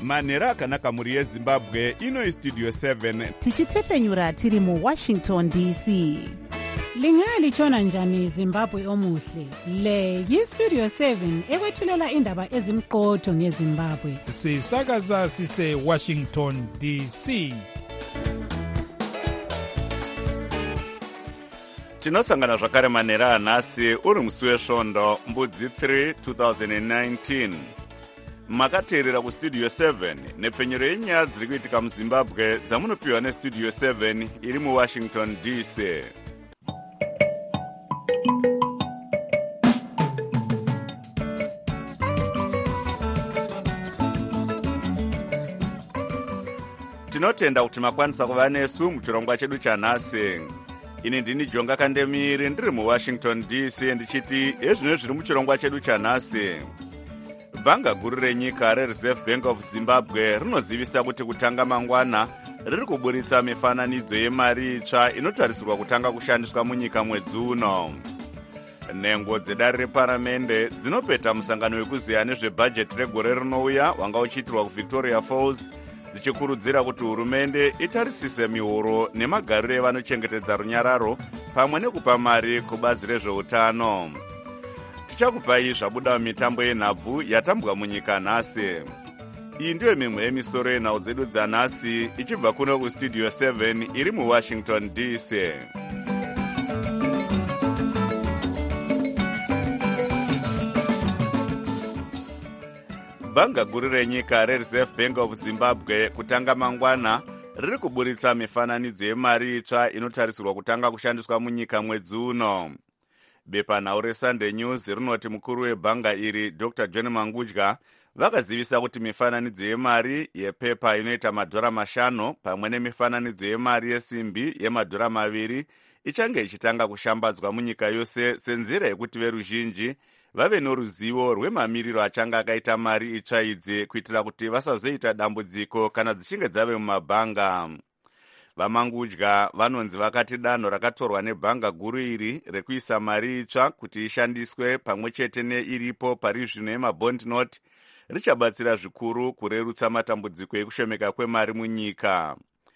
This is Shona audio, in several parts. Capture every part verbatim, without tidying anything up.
manhero akanaka mhuri yezimbabwe. Ino Studio seven tichitefenyura tiri mu Washington D C. Lingalitshona njani Zimbabwe omuhle? Le yi-Studio seven ekwethulela indaba ezimqotho ngeZimbabwe. Sisakaza sise Washington D C. tinosangana zvakare manhero anhasi uri musi wesvondo mbudzi three twenty nineteen. Makateerera kustudio seven nepfenyuro yenyaya dziri kuitika muzimbabwe dzamunopiwa nestudio seven iri muwashington D C. Tinotenda kuti makwanisa kuva nesu muchirongwa chedu chanhasi. Ini ndini Jonga Kandemiri ndiri muWashington D C ndichiti ezvino zviri muchirongwa chedu chanhasi. Bhanga guru renyika reReserve Bank of Zimbabwe rinozivisa kuti kutanga mangwana riri kuburitsa mifananidzo yemari itsva inotarisirwa kutanga kushandiswa munyika mwedzi uno. Nhengo dzedare reparamende dzinopeta musangano wekuziya nezvebhajeti regore rinouya wanga uchiitirwa kuVictoria Falls, dzichikurudzira kuti hurumende itarisise mihoro nemagariro evanochengetedza runyararo pamwe nekupa mari kubazi rezveutano. Tichakupai zvabuda mumitambo yenhabvu yatambwa munyika nhasi. Iyi ndiyo mimwe yemisoro yenhau dzedu dzanhasi ichibva kuno kustudio seven iri muWashington D C. Bhanga guru renyika reReserve Bank of Zimbabwe kutanga mangwana riri kuburitsa mifananidzo yemari itsva inotarisirwa kutanga kushandiswa munyika mwedzi uno. Bepanhau reSunday News rinoti mukuru webhanga iri Doctor John Mangudya vakazivisa kuti mifananidzo yemari yepepa inoita madhora mashanu pamwe nemifananidzo yemari yesimbi yemadhora maviri ichange ichitanga kushambadzwa munyika yose senzira yekuti veruzhinji vave noruzivo rwemamiriro achange akaita mari itsva idzi kuitira kuti vasazoita dambudziko kana dzichinge dzave mumabhanga. Vamangudya vanonzi vakati danho rakatorwa nebhanga guru iri rekuisa mari itsva kuti ishandiswe pamwe chete neiripo pari zvino yemabond note richabatsira zvikuru kurerutsa matambudziko ekushomeka kwemari munyika.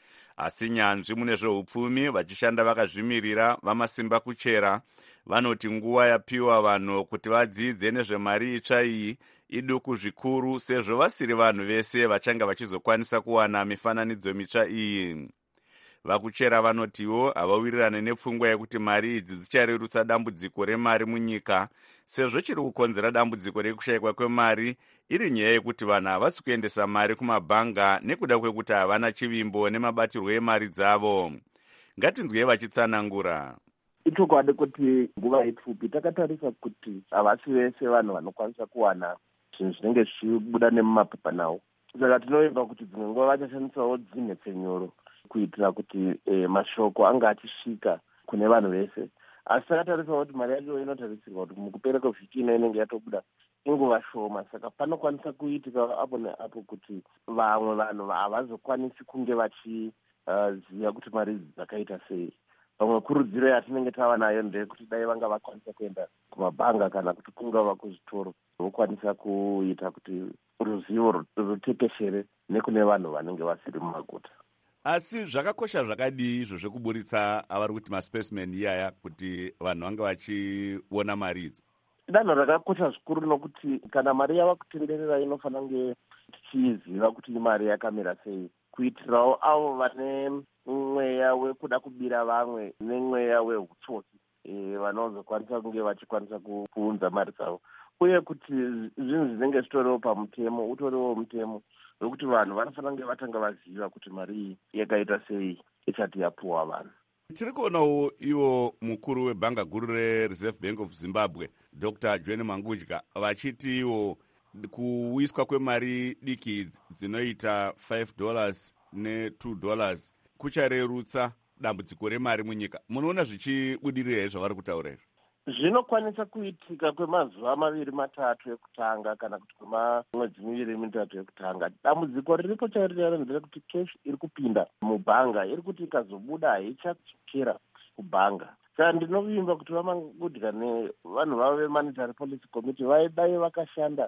Asi nyanzvi mune zveupfumi vachishanda vakazvimirira vamasimba kuchera vanoti nguva yapiwa vanhu kuti vadzidze nezvemari itsva iyi iduku zvikuru sezvo vasiri vanhu vese vachange vachizokwanisa kuwana mifananidzo mitsva iyi. Vakuchera vanotiwo havawirirane nepfungwa yekuti mari idzi dzicharerutsa dambudziko remari munyika sezvo chiri kukonzera dambudziko rekushayikwa kwemari iri nyaya yekuti vanhu havasi kuendesa mari kumabhanga nekuda kwekuti havana chivimbo nemabatirwo emari dzavo. Ngatinzwei vachitsanangura. Ichokwadi kuti nguva ipfupi takatarisa kuti havasi vese vanhu vanokwanisa kuwana zvinhu zvinenge zvichibuda nemumapepa nawo. Saka tinoimba kuti dzimwe nguva vachashandisawo dzimwe pfenyuro kuitira kuti e, mashoko anga achisvika kune vanhu vese. Asi takatarisawo kuti mari yacho inotarisirwa kuti mukupera kwevhiki ino inenge yatobuda inguva shoma. Saka panokwanisa kuitika apo neapo kuti vamwe vanhu havazokwanisi kunge vachiziva uh, kuti mari idzi dzakaita sei. Pamwe kurudziro yatinenge tava nayo ndeyekuti dai vanga vakwanisa kuenda kumabhanga kana kuti kungava kuzvitoro vokwanisa kuita kuti ruzivo rutekeshere nekune vanhu vanenge vasiri mumaguta. Asi zvakakosha zvakadii izvo zvekuburitsa avari kuti maspecimen iyaya kuti vanhu vange vachiona mari idzi? Danho rakakosha zvikuru nokuti kana mari yava kutenderera inofanira kunge tichiziva kuti imari yakamira sei, kuitirawo avo vane mweya wekuda kubira vamwe nemweya wehutsotsi e, vanozokwanisa kunge vachikwanisa kuunza mari dzavo, uye kuti zvinhu zvinenge zvitoriwo pamutemo utoriwo mutemo wekuti vanhu vanofanira kunge vatanga vaziva kuti mari iyi yakaita sei isati yapuwa vanhu. Tiri kuonawo iwo mukuru webhanga guru reReserve Bank of Zimbabwe Doctor John Mangudya vachiti iwo kuwiswa kwemari diki idzi dzinoita five dollars ne two dollars kucharerutsa dambudziko remari munyika. Munoona zvichibudirira zvavari kutaura izvo? Zvinokwanisa kuitika kwemazuva maviri matatu ekutanga kana kuti kwemwedzi miviri mitatu ekutanga. Dambudziko riripo chairiro nderekuti cash iri kupinda mubhanga iri kuti ikazobuda haichadzokera kubhanga. Saka ndinovimba kuti Vamangudya nevanhu vavo veMonetary Policy Committee vaidai vakashanda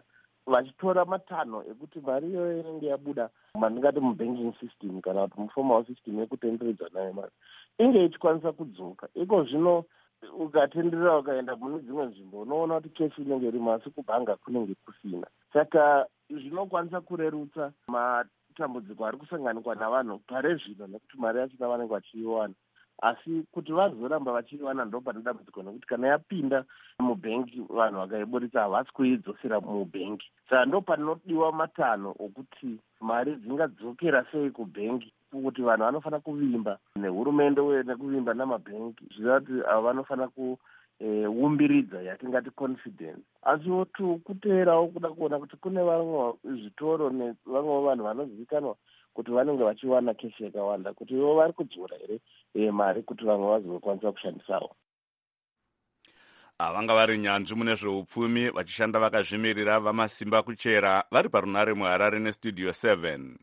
vachitora matanho ekuti mari iyoyo inenge yabuda mandingati mubanking system kana kuti muformal system yekutenderedza nayo mari inge ichikwanisa kudzoka. Iko zvino ukatenderera ukaenda mune dzimwe nzvimbo unoona kuti keshi inenge irimo asi kubhanga kunenge kusina. Saka zvinokwanisa kurerutsa matambudziko ari kusanganikwa navanhu pare zvino nekuti mari yachona vanenge vachiiwana, asi kuti vazoramba vachiiwana ndo pane dambudziko nekuti kana yapinda mubhengi vanhu vakaiburitsa havasi kuidzosera mubhengi. Saka ndo panodiwa matanho okuti mari dzingadzokera sei kubhengi, kuti vanhu vanofanira kuvimba nehurumende uye nekuvimba namabhengi zviva kuti avo vanofanira kuumbiridza e, yatingati confidence. Asi tu kuteerawo kuda kuona kuti kune vamwe zvitoro nevamwe vanhu vanozivikanwa kuti vanenge vachiwana keshi yakawanda, kuti ivo vari kudzura here e, mari kuti vamwe vazokwanisa kushandisawo. Vanga vari nyanzvi mune zveupfumi vachishanda vakazvimirira vamasimba kuchera vari parunare muHarare nestudio seven.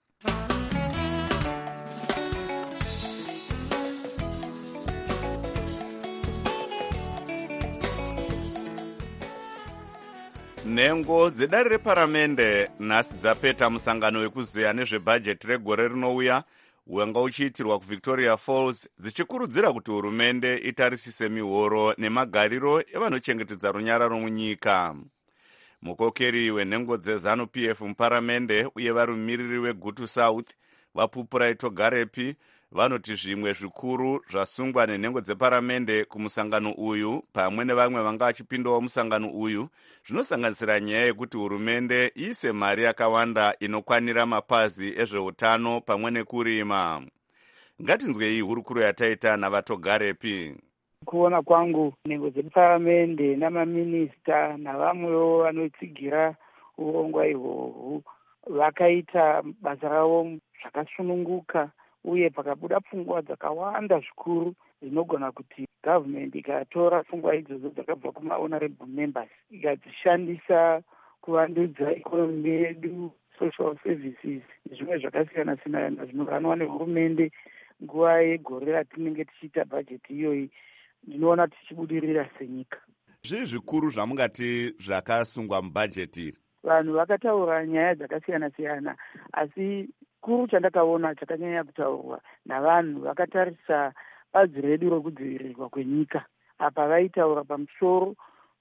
Nhengo dzedare reparamende nhasi dzapeta musangano wekuzeya nezvebhajeti regore rinouya wanga uchiitirwa kuVictoria Falls, dzichikurudzira kuti hurumende itarisise mihoro nemagariro evanochengetedza runyararo munyika. Mukokeri wenhengo dzeZanu P F muparamende uye vari mumiriri weGutu South vaPupurai Togarepi vanoti zvimwe zvikuru zvasungwa nenhengo dzeparamende kumusangano uyu pamwe nevamwe vanga vachipindawo musangano uyu zvinosanganisira nyaya yekuti hurumende iise mari yakawanda inokwanira mapazi ezveutano pamwe nekurima. Ngatinzwei hurukuro yataita navatogarepi. Kuona kwangu nhengo dzeparamende namaminista navamwewo vanotsigira urongwa ihwohwu vakaita basa ravo zvakasununguka, uye pakabuda pfungwa dzakawanda zvikuru dzinogona kuti gavhumende ikatora pfungwa idzodzo dzakabva kumahonorable members ikadzishandisa kuvandudza ikonomi yedu, social services nezvimwe zvakasiyana siyana zvinoganwa nehurumende nguva yegore ratinenge tichiita bhajeti iyoyi, ndinoona tichibudirira senyika. Zvii zvikuru zvamungati zvakasungwa mubhajeti iri? Vanhu vakataura nyaya dzakasiyana siyana, asi kuru chandakaona chakanyanya kutaurwa navanhu vakatarisa bazi redu rokudzivirirwa kwenyika. Apa vaitaura pamusoro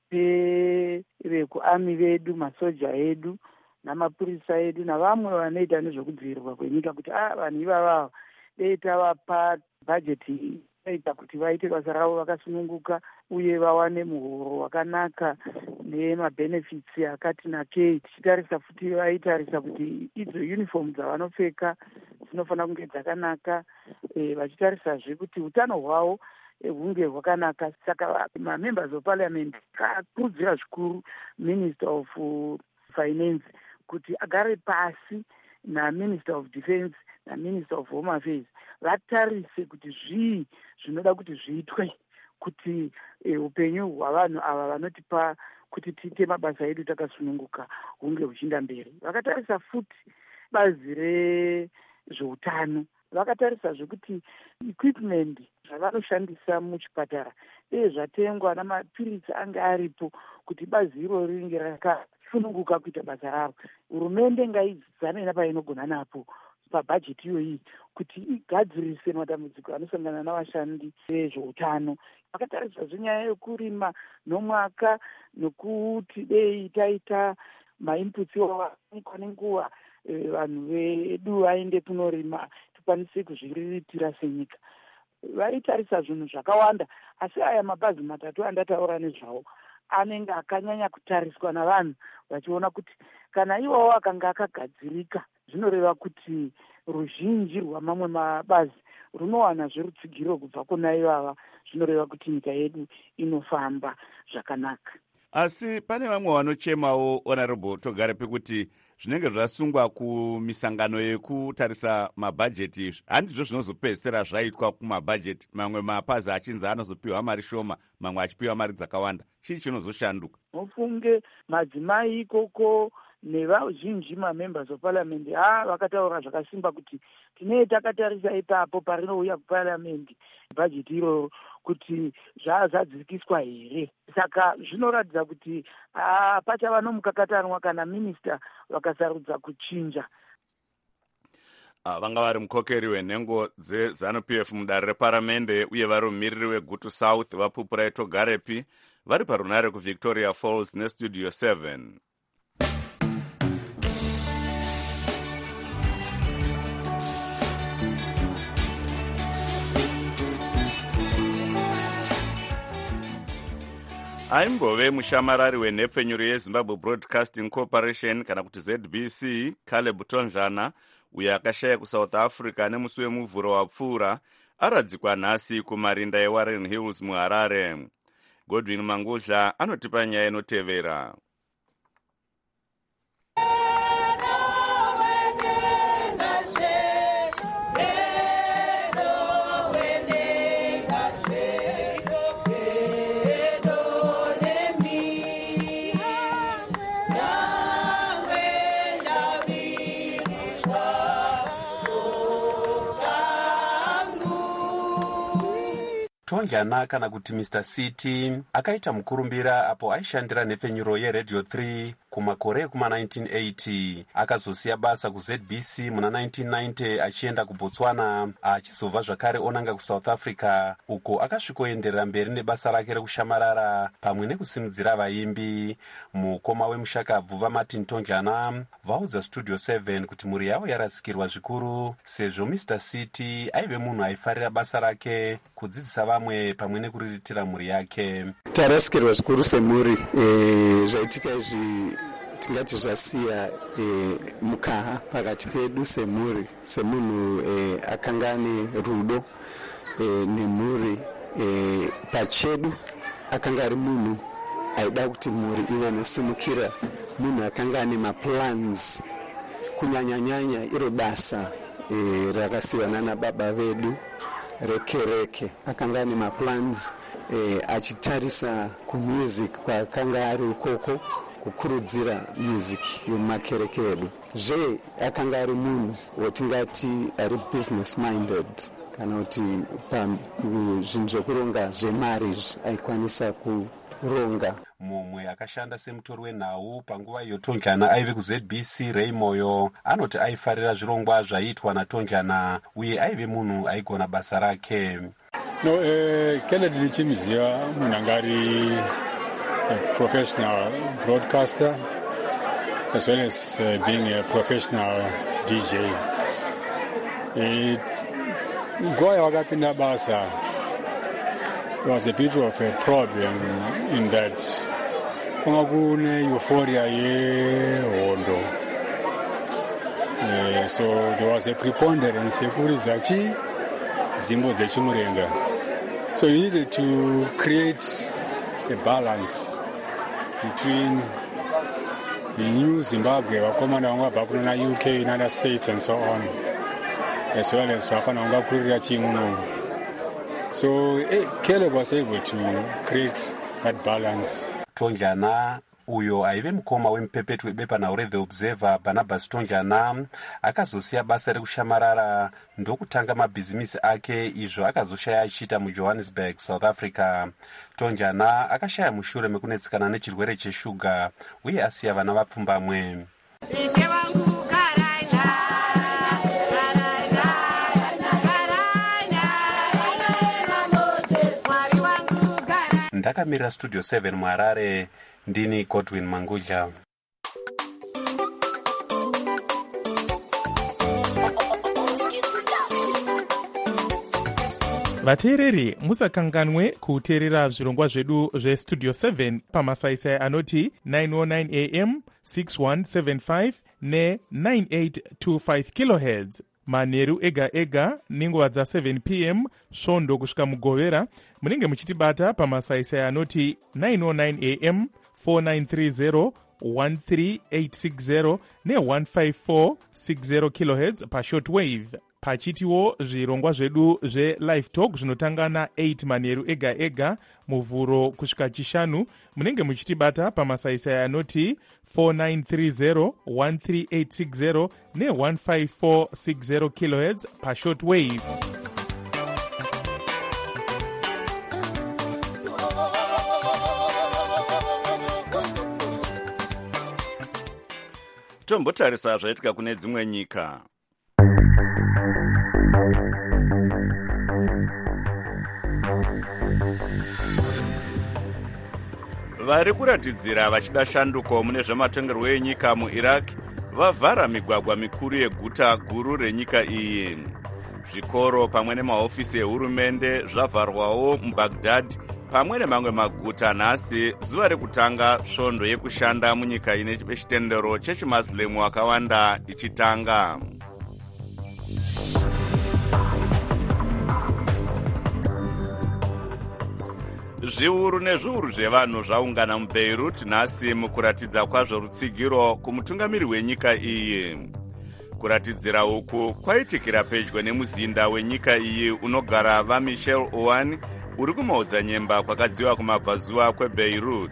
pevekuami vedu, masoja edu namapurisa edu navamwe vanoita nezvekudzivirirwa kwenyika kuti ah vanhu ivava dei tavapa bhajeti inoita kuti vaite basa ravo vakasununguka uye vawane muhoro wakanaka nemabhenefits akati nakei. Tichitarisa futi vaitarisa kuti idzo uniform dzavanopfeka dzinofanira kunge dzakanaka, e, vachitarisazve kuti utano hwavo hunge hwakanaka. Saka mamembers of parliament akakurudzira zvikuru minister of finance kuti agare pasi naminister of defense naminister of home affairs vatarise kuti zvii zvinoda kuti zviitwe kuti e, upenyu hwavanhu ava vanotipa kuti tiite mabasa edu takasununguka hunge huchienda mberi. Vakatarisa futi bazi rezveutano, vakatarisa zvekuti equipment zvavanoshandisa muchipatara uye zvatengwa namapiritsi ange aripo kuti bazi iro ringe rakasununguka kuita basa ravo. Hurumende ngaizame napainogona napo pabhajeti iyoyi kuti igadzirise matambudziko anosangana navashandi vezveutano. Vakatarisa zvenyaya yekurima nomwaka nokuti dei taita mainputs iwawanikwa nenguva vanhu vedu vaende kunorima tikwanise kuzviriritira senyika. Vaitarisa zvinhu zvakawanda, asi aya mabhazi matatu andataura nezvawo anenge akanyanya kutariswa navanhu vachiona kuti kana iwawo akanga akagadzirika zvinoreva kuti ruzhinji rwamamwe mabazi runowana zverutsigiro kubva kuna ivava, zvinoreva kuti nyika yedu inofamba zvakanaka. Asi pane vamwe vanochemawo honorable Togarepi kuti zvinenge zvasungwa kumisangano yekutarisa mabhajeti izvi handizvo zvinozopedzisira zvaitwa kumabhajeti, mamwe mapazi achinzi anozopiwa mari shoma, mamwe achipiwa mari dzakawanda. Chii chinozoshanduka? Mufunge madzimai ikoko nevazhinji mamembers of parliament ha vakataura zvakasimba kuti tinee takatarisa ipapo parinouya kuparliament bhajeti iroro kuti zvazadzikiswa here. Saka zvinoratidza kuti pachava nomukakatanwa kana minista vakasarudza kuchinja. vanga vari mukokeri wenhengo dzeZANU-P F mudare reparamende uye vari mumiriri weGutu South vaPupurai Togarepi vari parunare kuVictoria Falls neStudio seven. aimbove mushamarari wenhepfenyuro yeZimbabwe Broadcasting Corporation kana kuti Z B C Caleb Tonjana uyo akashaya kuSouth Africa nemusi wemuvhuro wapfuura aradzikwa nhasi kumarinda eWarren Hills muHarare. Godwin Mangudla anotipa nyaya inotevera. Tonjana kana kuti Mister City akaita mukurumbira apo aishandira nhepfenyuro yeRadio three kumakore ekuma nineteen eighty. Akazosiya basa kuZ B C muna nineteen ninety achienda kuBotswana achizobva zvakare onanga kuSouth Africa uko akasvikoenderera mberi nebasa rake rekushamarara pamwe nekusimudzira vaimbi. Mukoma wemushakabvu vaMartin Tonjana vaudza Studio seven kuti mhuri yavo yarasikirwa zvikuru sezvo Mister City aive munhu aifarira basa rake kudzidzisa vamwe pamwe nekuriritira mhuri yake. Tarasikirwa zvikuru semhuri e, zvaitika izvi tingati zvasiya e, mukaha pakati pedu semhuri semunhu e, akanga ane rudo e, nemhuri e, pachedu akanga ari munhu aida kuti mhuri ive nesimukira, munhu akanga ane maplans kunyanyanyanya iro basa e, rakasiyana nababa vedu rekereke. Akanga ane maplans e, achitarisa kumusic kwakanga ari ukoko kukurudzira music yomumakereke edu. Zve akanga ari munhu wotingati ari business minded kana kuti zvinhu zvekuronga zvemari aikwanisa kuronga. Mumwe akashanda semutori wenhau panguva iyo Tonjana aive kuZ B C Ray Moyo anoti aifarira zvirongwa zvaiitwa naTonjana uye aive munhu aigona basa rake. No, eh, Kennedy ndichimuziva munhu anga ari a professional broadcaster as well as uh, being a professional D J. Nguva yawakapinda basa, there was a bit of a problem in that kwanga kune euphoria yehondo. Uh, so there was a preponderance yekuridza chi dzimbo dzechimurenga. So you needed to create a balance between the new Zimbabwe, vakomana vanga vabva kuno na U K, United States and so on, as well as vafana vanga kurira chimuno. So eh, Caleb was able to create that balance. Tonjana uyo aive mukoma wemupepeti webepanhau reThe Observer Barnabas Tonjana akazosiya basa rekushamarara ndokutanga mabhizimisi ake izvo akazoshaya achiita muJohannesburg, South Africa. Tonjana akashaya mushure mekunetsekana nechirwere cheshuga uye asiya vana vapfumbamwe. Ndakamira Studio seven muHarare, ndini Godwin Mangudla. vateereri musakanganwe kuteerera zvirongwa zvedu zvestudio seven pamasaisai anoti nine oh nine a m six one seven five ne nine eight two five kilohertz manheru ega ega nenguva dza seven p m svondo kusvika mugovera. Munenge muchitibata pamasaisai anoti nine oh nine a m four nine three zero one three eight six zero ne one five four six zero kilohertz pashort wave. pachitiwo zvirongwa zvedu zvelive talk zvinotanga na8 manheru ega ega muvhuro kusvika chishanu. Munenge muchitibata pamasaisai anoti four nine three zero one three eight six zero ne one five four six zero kilohertz pashort wave. Tombotarisa zvaitika kune dzimwe nyika. Vari kuratidzira vachida shanduko mune zvematongerwo enyika muIraq vavhara migwagwa mikuru yeguta guru renyika iyi. Zvikoro pamwe nemahofisi ehurumende zvavharwawo muBaghdad pamwe nemamwe maguta nhasi, zuva rekutanga svondo yekushanda munyika ine chitendero chechimuslimu akawanda ichitanga. Zviuru nezviuru zvevanhu zvaungana muBeirut nhasi mukuratidza kwazvo rutsigiro kumutungamiri wenyika iyi. Kuratidzira uku kwaitikira pedyo nemuzinda wenyika iyi unogara vaMichel Aoun uri kumaodzanyemba kwakadziwa kumabvazuva kweBeirut.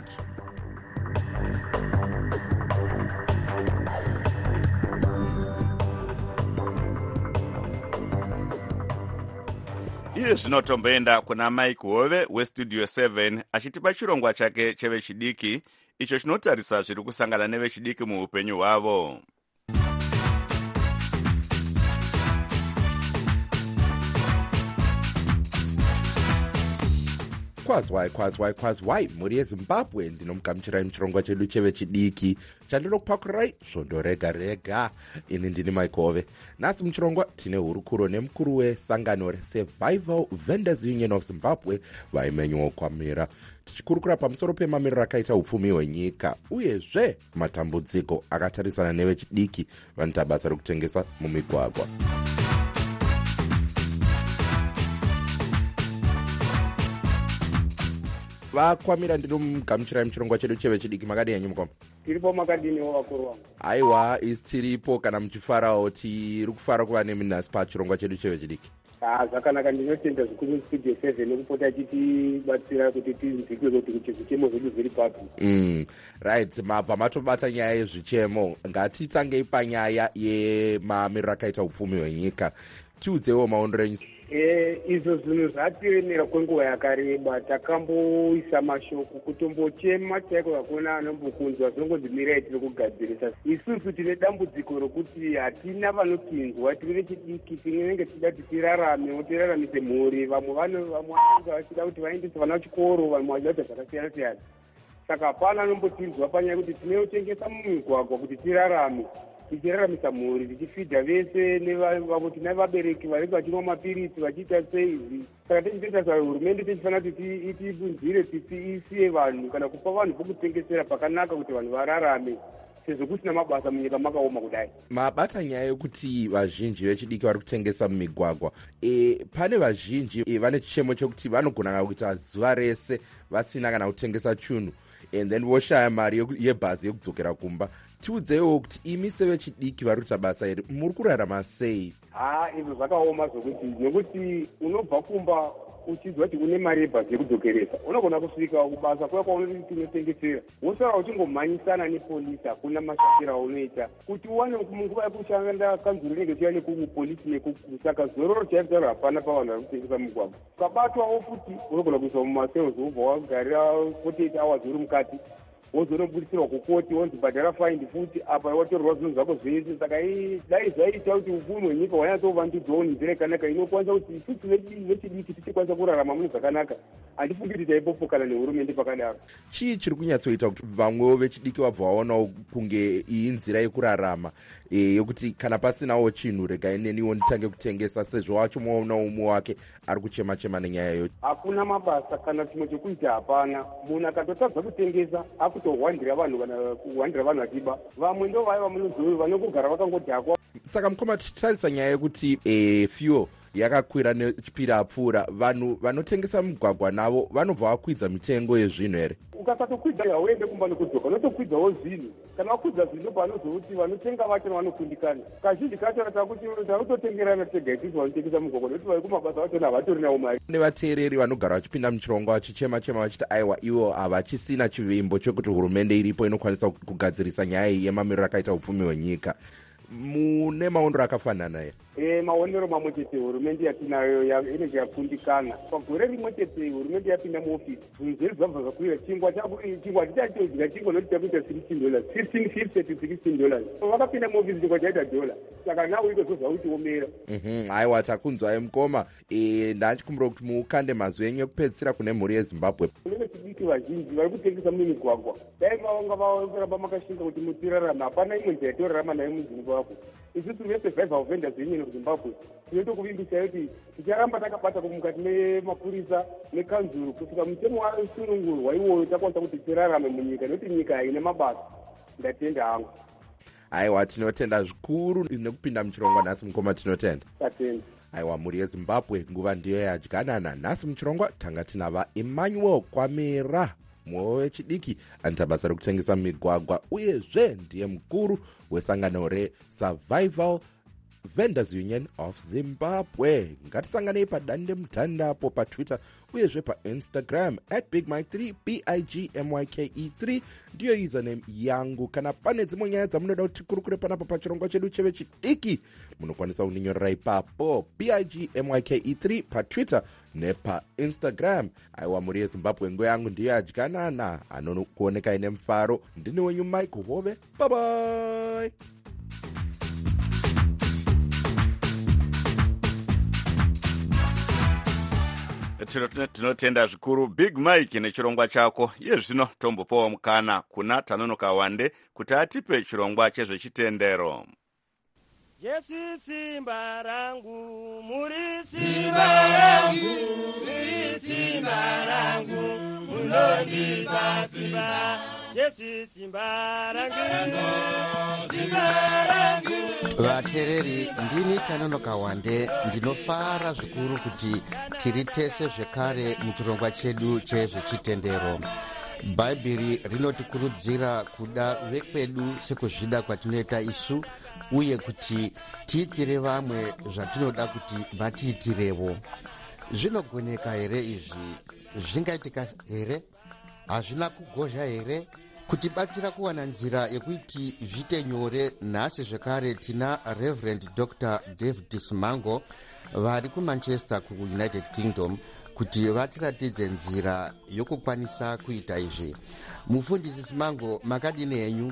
Iye zvinotomboenda kuna Mike Hove westudio seven achitipa chirongwa chake chevechidiki icho chinotarisa zviri kusangana nevechidiki muupenyu hwavo. Kwazwai kwazwai kwazwai mhuri yeZimbabwe, ndinomugamuchirai muchirongwa chedu chevechidiki chandinokupakurai svondo rega rega. Ini ndini Mike Hove. Nhasi muchirongwa tine hurukuro nemukuru wesangano reSurvival Vendors Union of Zimbabwe vaimenywa kwamira, tichikurukura pamusoro pemamiriro akaita upfumi hwenyika uyezve matambudziko akatarisana nevechidiki vanoita basa rekutengesa mumigwagwa. Vakwamira ndinomugamuchirai muchirongwa chedu chevechidiki. Makadini henyu mukoma? Tiripo. Makadiniwo vakuru vangu? Aiwa, isi tiripo kana muchifarawo. Tiri kufara kuva nemi nhasi pachirongwa chedu chevechidiki. Ah, zvakanaka. Ndinotenda zvikuru mustudio seven nekupota achitibatsira kuti tinzwikwe kuti zvichemo zvedu zviri papi. Mm, right, mabva matobata nyaya yezvichemo. Ngatitangei panyaya yemamiriro akaita upfumi hwenyika. Tiudzewo maonero enyu. Eh, izvo zvinhu zvatiemera kwenguva yakareba. Takamboisa mashoko kutombochema chaiko hakuna anombokunzwa, zvinongodzimirai tiri kugadzirisa. Isusu tine dambudziko rokuti hatina vanotinzwa, tiri vechidiki, tinenge tichida kuti tiraramewo, tiraramise mhuri. Vamwe vanenge vachida kuti vaendese vana kuchikoro, vamwe vachida kuita zvakasiyana siyana. Saka hapana anombotinzwa panyaya kuti tinotengesa mumigwagwa kuti tirarame, tichiraramisa mhuri, tichifidha vese nevavo tina vabereki vanenge vachinwa mapirisi vachiita sei. Saka tichitoita sahurumende tichifanira kuti itibvunzire tsitsi isiye vanhu kana kupa vanhu vokutengesera pakanaka kuti vanhu vararame, sezvo kusina mabasa munyika makaoma kudai. Mabata nyaya yekuti vazhinji vechidiki vari kutengesa mumigwagwa. E, pane vazhinji e, vane chichemo chokuti vanogona kuita zuva rese vasina kana kutengesa chunhu, and then voshaya mari yebhazi yekudzokera kumba. Tiudzeiwo kuti imi sevechidiki vari kuita basa iri muri kurarama sei? Ah, izvo zvakaoma zvokuti nekuti unobva kumba uchinzwa kuti une mari yebhazi yekudzokeresa, unogona kusvika kubasa kuya kwaunoti tinotengesera wosara uchingomhanyisana nepolisi, hakuna mashatiro aunoita kuti uwane munguva yekushanda kanzuro rinenge chiya nekumupolisi nekuku. Saka zororo chaizaro hapana pavanhu vari kutengesa mugwagwa. Ukabatwawo futi unogona kuiswa mumasales, ubva wagarira forty-eight hours uri mukati, wozonobudisirwa kukoti, wonzi bhadhara faindi futi, apa watorerwa zvinhu zvako zvese. Saka dai zvaita kuti upfumi hwenyika hwanyatsovandudzwawo nzira yakanaka inokwanisa kuti isusu vechidiki tichikwanisa kurarama mune zvakanaka. Handifungi kuti taipopokana nehurumende pakadaro. Chii chiri kunyatsoita kuti vamwewo vechidiki vabva vaonawo kunge iyi nzira yekurarama, e, yokuti kana pasinawo chinhu regai neniwo nditange kutengesa, sezvo wacho mwaona umwe wake ari kuchema chema nenyaya yo? Hakuna mabasa kana chimwe chekuita hapana. Munhu akatotadza kutengesa akutohwandira vanhu kana kuhwandira vanhu achiba. Vamwe ndo vaya vamunozoi vanokugara vakangodhakwa. Saka mukoma tichitarisa nyaya yekuti e, fuel yakakwira nechipiri apfuura, vanhu vanotengesa mugwagwa navo vanobva vakwidza mitengo yezvinhu here? ukasatokwidza hauende kumba nekudzoka unotokwidzawo zvinhu kana wakwidza zvinhu panozouti vanotenga vacho vanokundikana kazhinji kacho takuti tanototengerana tega isusu vanotengesa mugwagwa nekuti vari kumabasa vacho havatori nawo mari. Nevateereri vanogara vachipinda muchirongwa vachichema chema vachiti aiwa ivo havachisina chivimbo chokuti hurumende iripo inokwanisa kugadzirisa nyaya iyi yemamiriro akaita upfumi hwenyika. Mune maondero akafanana here? E, maonero mamwe chete hurumende yatinayo inenge yakundikana. Pagore rimwe chete hurumende yapinda muofisi zvinhu zvedu zvabva zvakwira chingwa chingwa tichachodya chingwa noti takuita sixteen dollars fifteen fifty to sixteen dollars vakapinda muofisi chingwa chaita dola saka nawe itozozva kuti omera. Aiwa takunzwai mukoma. Ndachikumbira kuti muukande mazwi enyu ekupedzisira kune mhuri yeZimbabwe. Kunenge chidiki vazhinji vari kutengesa mumigwagwa dai mavanga vaoramba makashinga kuti mutirarama hapana imwe nzira yatorarama nayo muZimbabwe. Isusu vese vaiva vendors venyuno kuZimbabwe tinotokuvimbisa kuti ticharamba takabata mukati memapurisa nekanzuru kusvika mutemo wasunungurwa iwoyo takwanisa kuti tirarame munyika nekuti nyika haina mabasa. Ndatenda hangu. Aiwa tinotenda zvikuru nekupinda muchirongwa nhasi mukoma tinotenda. Tatenda. Aiwa mhuri yeZimbabwe nguva ndiyo yadyanana nhasi muchirongwa tanga tinava Emmanuel Kwamera mwoyo wechidiki anoita basa rekutengesa migwagwa uyezve ndiye mukuru wesangano reSurvival Vendors Union of Zimbabwe. Ngatisanganei padande mutandaapo paTwitter uyezve paInstagram at big mike three b i g m y k e three ndiyo username yangu. Kana pane dzimwe nyaya dzamunoda kuti tikurukure panapa pachirongwa chedu chevechidiki munokwanisa kuninyorera ipapo b i g m y k e three paTwitter nepaInstagram. Aiwa mhuri yeZimbabwe ngo yangu ndiyo yadyanana anokuoneka ine mufaro. Ndini wenyu Mike Hove. Bye bye. Tinotenda zvikuru Big Mike nechirongwa chako. Yezvino tombopawo mukana kuna Tanonoka Wande kuti atipe chirongwa chezvechitendero. Jesu simba rangu, muri simba rangu, muri simba rangu, munondipa simba. Jesu simba rangu, simba rangu. Vateereri, ndini Tanonoka Wande, ndinofara zvikuru kuti tiri tese zvekare muchirongwa chedu chezvechitendero. Bhaibheri rinotikurudzira kuda vekwedu sekuzvida kwatinoita isu uye kuti tiitire vamwe zvatinoda kuti vatiitirevo. Zvinogoneka here izvi? Zvingaitika here? Hazvina kugozha here? Kutibatsira kuwana nzira yekuti zvite nyore nhasi zvekare tina Reverend Doctor David Simango vari kuManchester kuUnited Kingdom kuti vatiratidze nzira yokukwanisa kuita izvi. Mufundisi Simango, makadini henyu?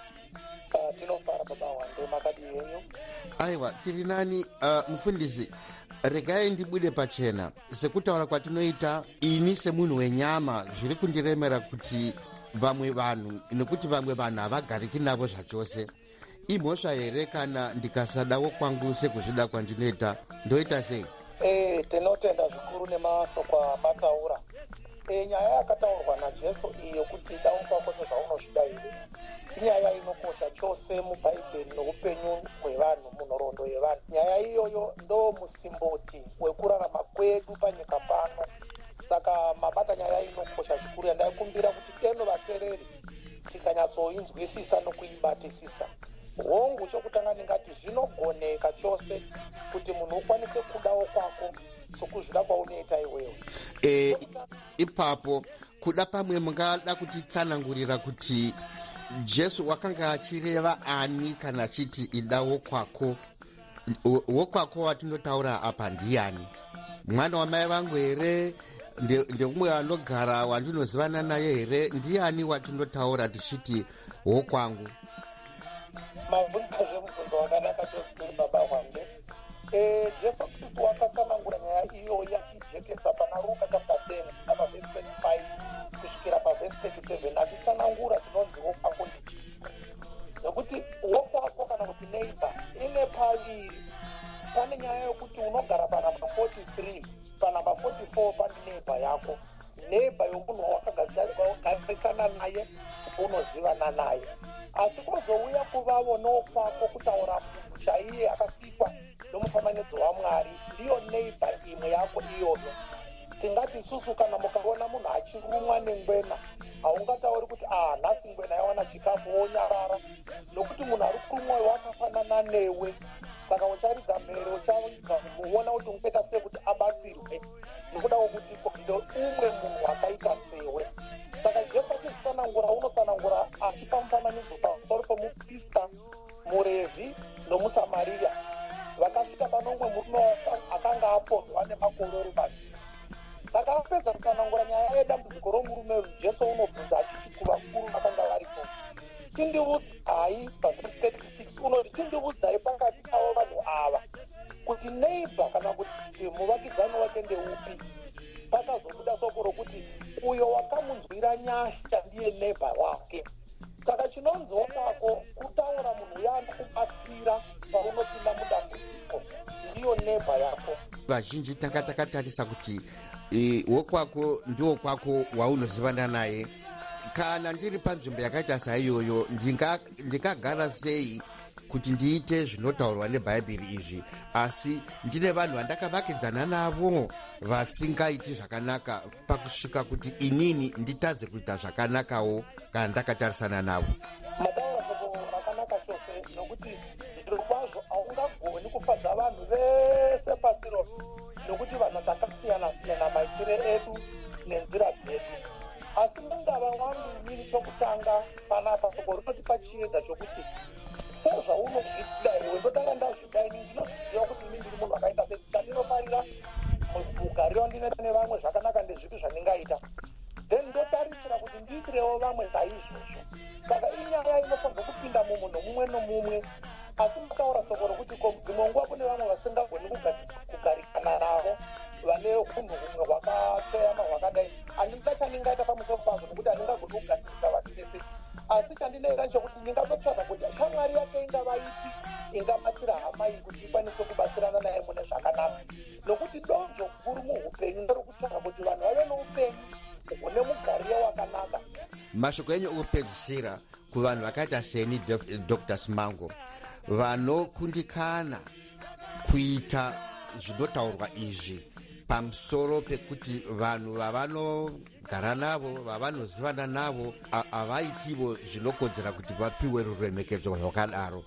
Uh, tinofara baba Wande, makadini henyu? Aiwa, tiri nani. Uh, mufundisi, regai ndibude pachena. Sekutaura kwatinoita ini semunhu wenyama zviri kundiremera kuti vamwe vanhu nekuti vamwe vanhu havagariki navo zvachose. Imhosva here kana ndikasadawo kwangu sekuzvida kwandinoita ndoita sei? Eh, tinotenda zvikuru nemashoko amataura. Eh, nyaya yakataurwa naJesu iyo kuti dawo kwako sezvaunozvida here inyaya inokosha chose mubhaibheri noupenyu hwevanhu munhoroondo yevanhu. Nyaya iyoyo ndo musimboti wekurarama kwedu panyika pano. Saka mabata nyaya inokosha zvikuru yandaikumbira kuti teno vateereri tikanyatsoinzwisisa nokuibatisisa. Hongu chokutanga ndingati zvinogoneka chose kuti munhu ukwanise kudawo kwako sokuzvida kwaunoita iwewe. E, ipapo kuda pamwe mungada kutitsanangurira kuti Jesu wakanga achireva ani kana achiti idawo kwako? Wokwako watinotaura apa ndiani? Mwana wamai vangu here? Ndeumwe anogara wandinozivana naye here? Ndiani watinotaura tichiti wokwangu? Mabvunzo zvemubvunzo wakanaka chose baba Wande. Eh, Jesu Kristu wakatsanangura nyaya iyoyo achijekesa pana Luka chapter ten apa verse twenty-five kusvikira paverse thirty-seven achitsanangura chinonzi wokwako ndichi. Nokuti wokwako kana kuti neighbor ine paviri. Pane nyaya yokuti unogara panamba forty-three panamba forty-four pani neighbor yako. Neighbor yomunhu wawakagarisana naye unozivana naye. Asi kwazouya kuvavo nokwako kutaura munhu chaiye akasikwa nomufananidzo waMwari ndiyo neighbor imwe yako iyoyo. tingati isusu kana mukaona munhu achirumwa nengwena haungatauri kuti ah nhasi ngwena yawana chikafu wonyarara, nokuti munhu ari kurumwa wakafanana newe, saka ucharidza mhere uchamuona kuti ungaita sekuti abatsirwe nekuda kwekuti ndo umwe munhu wakaita sewe. Saka Jesu achizitsanangura unotsanangura achipa mufananidzo pamusoro pomuprista, murevhi nomusamariya vakasvika pano umwe murume akanga apondwa nemakore manomwe. Saka apedza kutsanangura nyaya yedambudziko romurume uyu, Jesu unobvunza achiti kuvakuru vakanga varipo, tindiudzai pavhesi thirty-six unoti tindiudzai pakati pavo vanhu ava kuti neibha kana kuti muvakidzani wake ndeupi. Pakazobuda soko rokuti uyo wakamunzwira nyasha ndiye nebha wake. Saka chinonzwa kwako kutaura munhu uya anokubatsira paunopinda mudambudziko, ndiyo nebha yako. Vazhinji tanga takatarisa kuti e, wokwako ndiwo kwako waunozivana naye. Kana ndiri panzvimbo yakaita saiyoyo ndingagara sei kuti ndiite zvinotaurwa nebhaibheri izvi, asi ndine vanhu vandakavakidzana navo vasingaiti zvakanaka pakusvika kuti inini nditadze kuita zvakanakawo kana ndakatarisana navo. Mataura soko rakanaka chose, nokuti zviro kwazvo haungagoni kufadza vanhu vese pasi rose, nokuti vanhu takasiyana siyana maitire edu nenzira dzedu. Asi mungava wangu inini chokutanga panapa soko rinoti pachiedza chokuti sezvaunozvida iwe ndotanga ndazvida ini ndinoziva kuti ini ndiri munhu wakaita sei, chandinofarira mugariro ndinoita nevamwe zvakanaka ndezvipi zvandingaita, then ndotarisira kuti ndiitirewo vamwe saizvozvo. Saka inyaya inofanirwa kupinda mumunhu nomumwe nomumwe. Asi mutaura soko rokuti dzimwe nguva kune vamwe vasingagoni kugarikana navo, vane unhu humwe hwakatoyama hwakadai, handina chandingaita pamusoro pazvo nokuti handingagoni kugarisisa vanhu vese. Asi chandinoita nchokuti ndingatotsvaga kuti shamwari yake ingavaiti ingabatsira hama iyi kuti ikwanise kubatsirana naye mune zvakanaka, nokuti donzvo guru muupenyu ndorokutsvaga kuti vanhu vave noupenyu hune mugariro wakanaka. Mashoko enyu okupedzisira kuvanhu vakaita seni Doctor Simango vanokundikana kuita zvinotaurwa izvi pamusoro pekuti vanhu vavanogara navo vavanozivana navo havaitivo zvinokodzera kuti vapiwe ruremekedzo rwakadaro.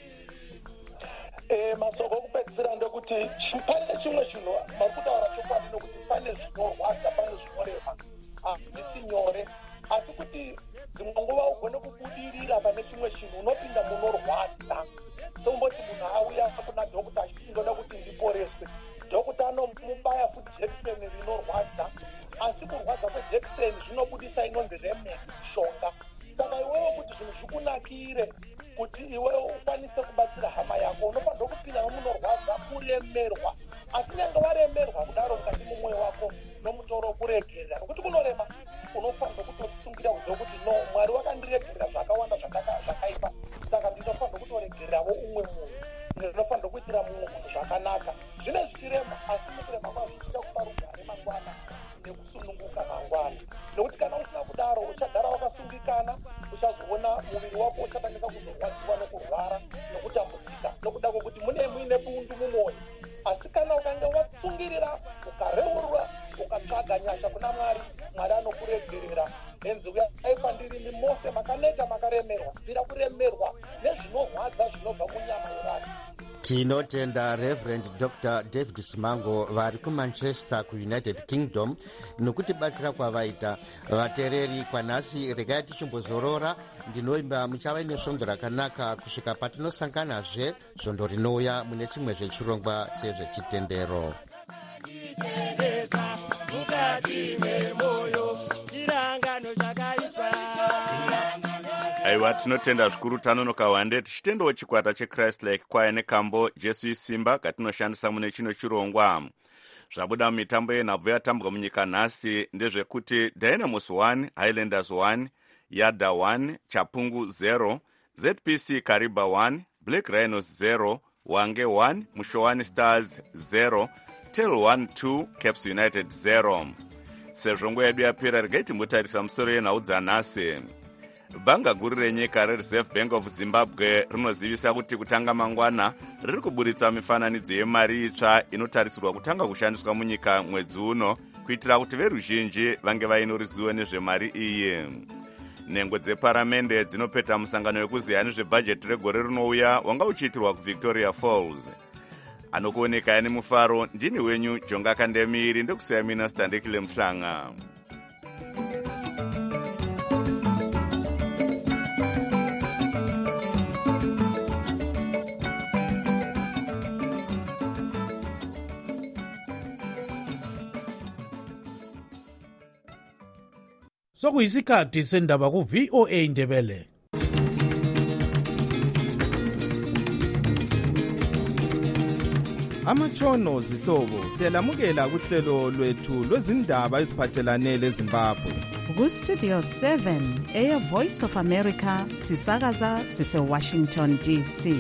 E, masoko okupedzisira ndekuti pane chimwe chinhu mari kutaura chokwadi, nokuti pane zvinorwadza, pane zvinorema, handisi nyore, asi kuti dzimwe nguva ugone kubudirira pane chimwe chinhu unopinda munorwadza. Tomboti munhu auya kuna dhokota achiti ndoda kuti ndiporeswe, dhokota anomubaya fujekiseni rinorwadza, asi kurwadza kwejekiseni zvinobudisa inonzi remnant mishonga. Saka iwewe kuti zvinhu zvikunakire kuti iwewe ukwanise kubatsira hama yako, unofanirwa kupinda nomunorwadza kuremerwa. Asi nyange waremerwa kudaro mukati mumwoyo wako nomutoro kuregerera, nokuti kunorema unofanirwa kutosungira kuziva kuti no, Mwari wakandiregerera zvakawanda zvakaipa, saka ndinofanirwa kutoregererawo umwe munhu, ndinofanirwa kuitira mumwe munhu zvakanaka. Zvine zvichirema, asi mukurema kwazvo zvichida kupa rugare mangwana nekusununguka mangwana, nokuti kana usina kudaro uchagara wakasungikana, uchazoona muviri wako uchatangisa kuzorwadziwa nokurwara nokutambudzika nokuda kwekuti mune muine bundu mumwoyo. Asi kana ukange watsungirira ukareurwa ukatsvaga nyasha kuna Mwari, Mwari anokuregerera. Henzi uyaipa ndirimi mose makaneta makaremerwa, bvira kuremerwa nezvinorwadza zvinobva munyama yevanhu. Tinotenda Reverend Doctor David Simango vari kuManchester kuUnited Kingdom nokutibatsira kwavaita. Vatereri kwanhasi regai tichimbozorora, ndinoimba muchava nesvondo rakanaka kusvika patinosanganazve svondo rinouya mune chimwe zvechirongwa chezvechitendero. Aiwa, tinotenda zvikuru tanonoka wande tichitendawo chikwata cheChrist Like kwaya nekambo Jesu isimba katinoshandisa mune chino chirongwa. Zvabuda mumitambo yenhabvu yatambwa munyika nhasi ndezvekuti Dynamos one, Highlanders one, Yada one, Chapungu zero, Z P C Kariba one, Black Rhinos zero, Wange one, Mushowani Stars zero, Tel one two, Caps United zero. Sezvongo yedu yapera regai timbotarisa musoro yenhau dzanhasi. Bhanga guru renyika reReserve Bank of Zimbabwe rinozivisa kuti kutanga mangwana riri kuburitsa mifananidzo yemari itsva inotarisirwa kutanga kushandiswa munyika mwedzi uno kuitira kuti veruzhinji vange vaine ruzivo nezvemari iyi. Nhengo dzeparamende dzinopeta musangano wekuziya nezvebhajeti regore rinouya wanga uchiitirwa kuvictoria falls. Anokuoneka nemufaro ndini wenyu Jonga Kandemiri ndokusiya mina Standekile Mhlanga. Sokuyisikhathi sendaba ku V O A Ndebele. Amatshono zihlobo siyalamukela kuhlelo lwethu lwezindaba eziphathelane leZimbabwe. Ku Studio seven eya Voice of America sisakaza sise Washington D C.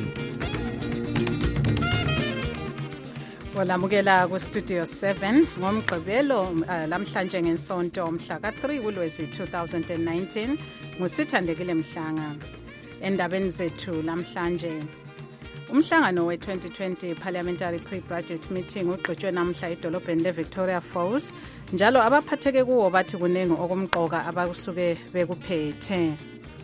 Olamukela ku Studio seven ngomgqibelo uh, lamhlanje ngensonto mhla ka three kuLwezi two thousand nineteen ngusithandekile Mhlanga. Endabeni zethu lamhlanje umhlangano we twenty twenty Parliamentary Pre-Budget Meeting uqhutshwe namhla edolobheni leVictoria Falls, njalo abaphatheke kuwo bathi kunengi okumqoka abakusuke bekuphethe.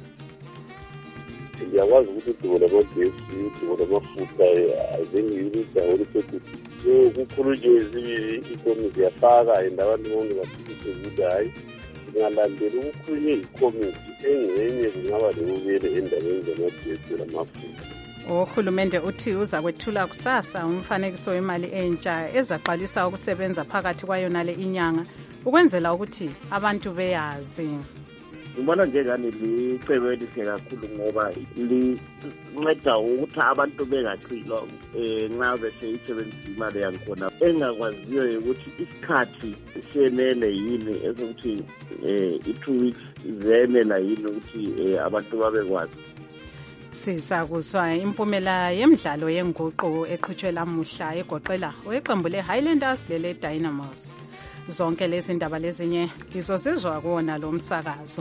Ngiyakwazi ukuthi udubo lamagesi, udubo lamafutha azengiyiluda olusethi kukhulunjwe ezibili ikomiti yafaka and abantu bonke bafikise ukuthi hayi singalandela ukukhulunywe ikomiti engcenye kungaba lebubele endabeni zamagesi lamafutha. Uhulumende uthi uza kwethula kusasa umfanekiso wemali entsha ezaqalisa ukusebenza phakathi kwayona le inyanga ukwenzela ukuthi abantu beyazi. Ngibona njengani licebo elihle kakhulu ngoba linceda ukuthi abantu bengachilwa um nxa beseyisebenzisa imali yangikhona engakwaziyo ukuthi isikhathi siyenele yini esokuthi um i-two weeks ziyenela yini ukuthi abantu babekwazi. Sizakuzwa impumela yemidlalo yenguqu eqhutshwe lamuhla egoqela weqembu le-Highlanders lele-Dynamos. Zonke lezi ndaba lezinye lizozizwa kuwona lo msakazo.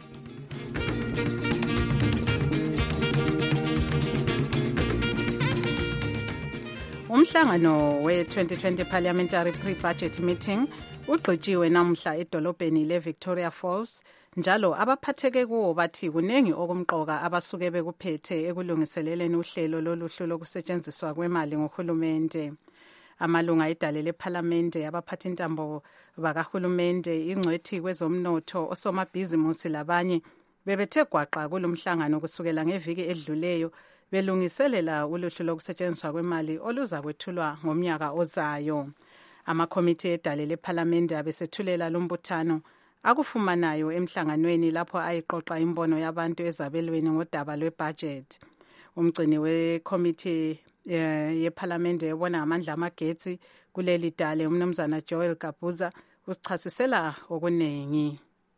Umhlangano we twenty twenty Parliamentary Pre-Budget Meeting ugqitshiwe namhla edolobheni leVictoria Falls, njalo abaphatheke kuwo bathi kunengi okumqoka abasuke bekuphethe ekulungiseleleni uhlelo loluhlu lokusetshenziswa kwemali ngohulumende. Amalunga edale lephalamende, abaphathi intambo bakahulumende, ingcwethi kwezomnotho, osomabhizimusi labanye bebethe gwaqa kulomhlangano kusukela ngeviki edluleyo belungiselela uluhlu lokusetshenziswa kwemali oluza kwethulwa ngomnyaka ozayo. Amakomiti edale lephalamende abesethulela lombuthano akufumanayo emhlanganweni lapho ayiqoqa imbono yabantu ezabelweni ngodaba lwebudget. Umgcini wekomiti yePhalamende ebona amandla amagetsi kuleli dale umnumzana Joel Gabuza usichasisela okunengi.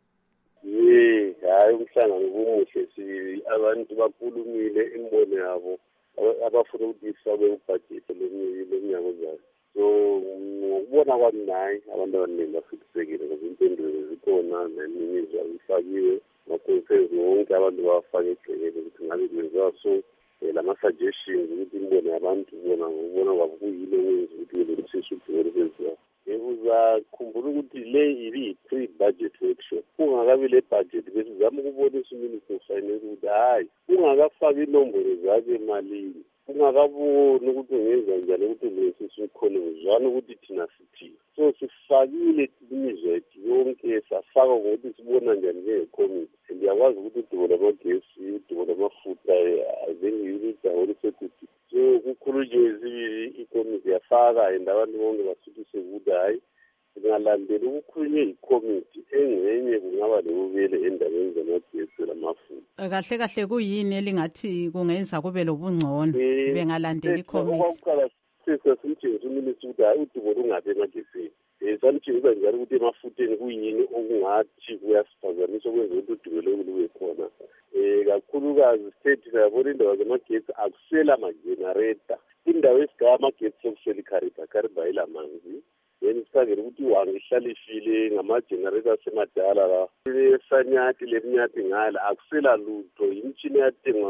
Ye, hayi umhlangano umuhle, si abantu bakhulumile imbono yabo abafuna ukuthi ifakwe kubudget leminyaka ezayo. So ngokubona kwami nayi abantu abaningi bafikisekile ngoba impendulo zikhona nemizwa ifakiwe ma-concerns wonke abantu bafake egcekeni ukuthi ngabe kwenziwa so lama-suggestions ukuthi imbono yabantu bona ngokubona kwabo kuyini okwenza ukuthi kulungisiswe udingo olwenziwayo. Uzakhumbula ukuthi le ibi-pre-budget workshop kungakabi le budget besizama ukubonisa uminister of-finance ukuthi hhayi ungakafaki inombolo zakhe emalini, ungakaboni ukuthi ungenza njani ukuthi ulungisiswe i-economy, zwana ukuthi thina sithini. So sifakile imizwa yethu yonke safaka ngokuthi sibona njani njenge-committee. Ndiyakwazi ukuthi udubo lamagesi, udubo lamafutha azengiyiluda olusethi so kukhulunjwe ezibili ikomiti yafaka and abantu bonke basuthiswe ukuthi hayi singalandela ukukhulunywe ikomiti engcenye kungaba lebubele endabeni zamagesi lamafutha. Kahle kahle kuyini elingathi kungenza kube lobungcono bengalandela ikomiti? Okokuqala sesimtshengisa uminister ukuthi hayi udubo lungabi emagesini. Samtshengisa njalo ukuthi emafutheni kuyini okungathi kuyasiphazamisa okwenza ukuthi udubo lolu lube khona. Um kakhulukazi state sayabona indawo zamagesi akusela amagenerator. Indawo esigaya amagesi sokusela ikharibha, ikharibha ayelamanzi. Then sisangela ukuthi iwange ihlale ifile ngamagenerator asemadala la. Esanyati leminyati ngala akusela lutho, imitshini yathengwa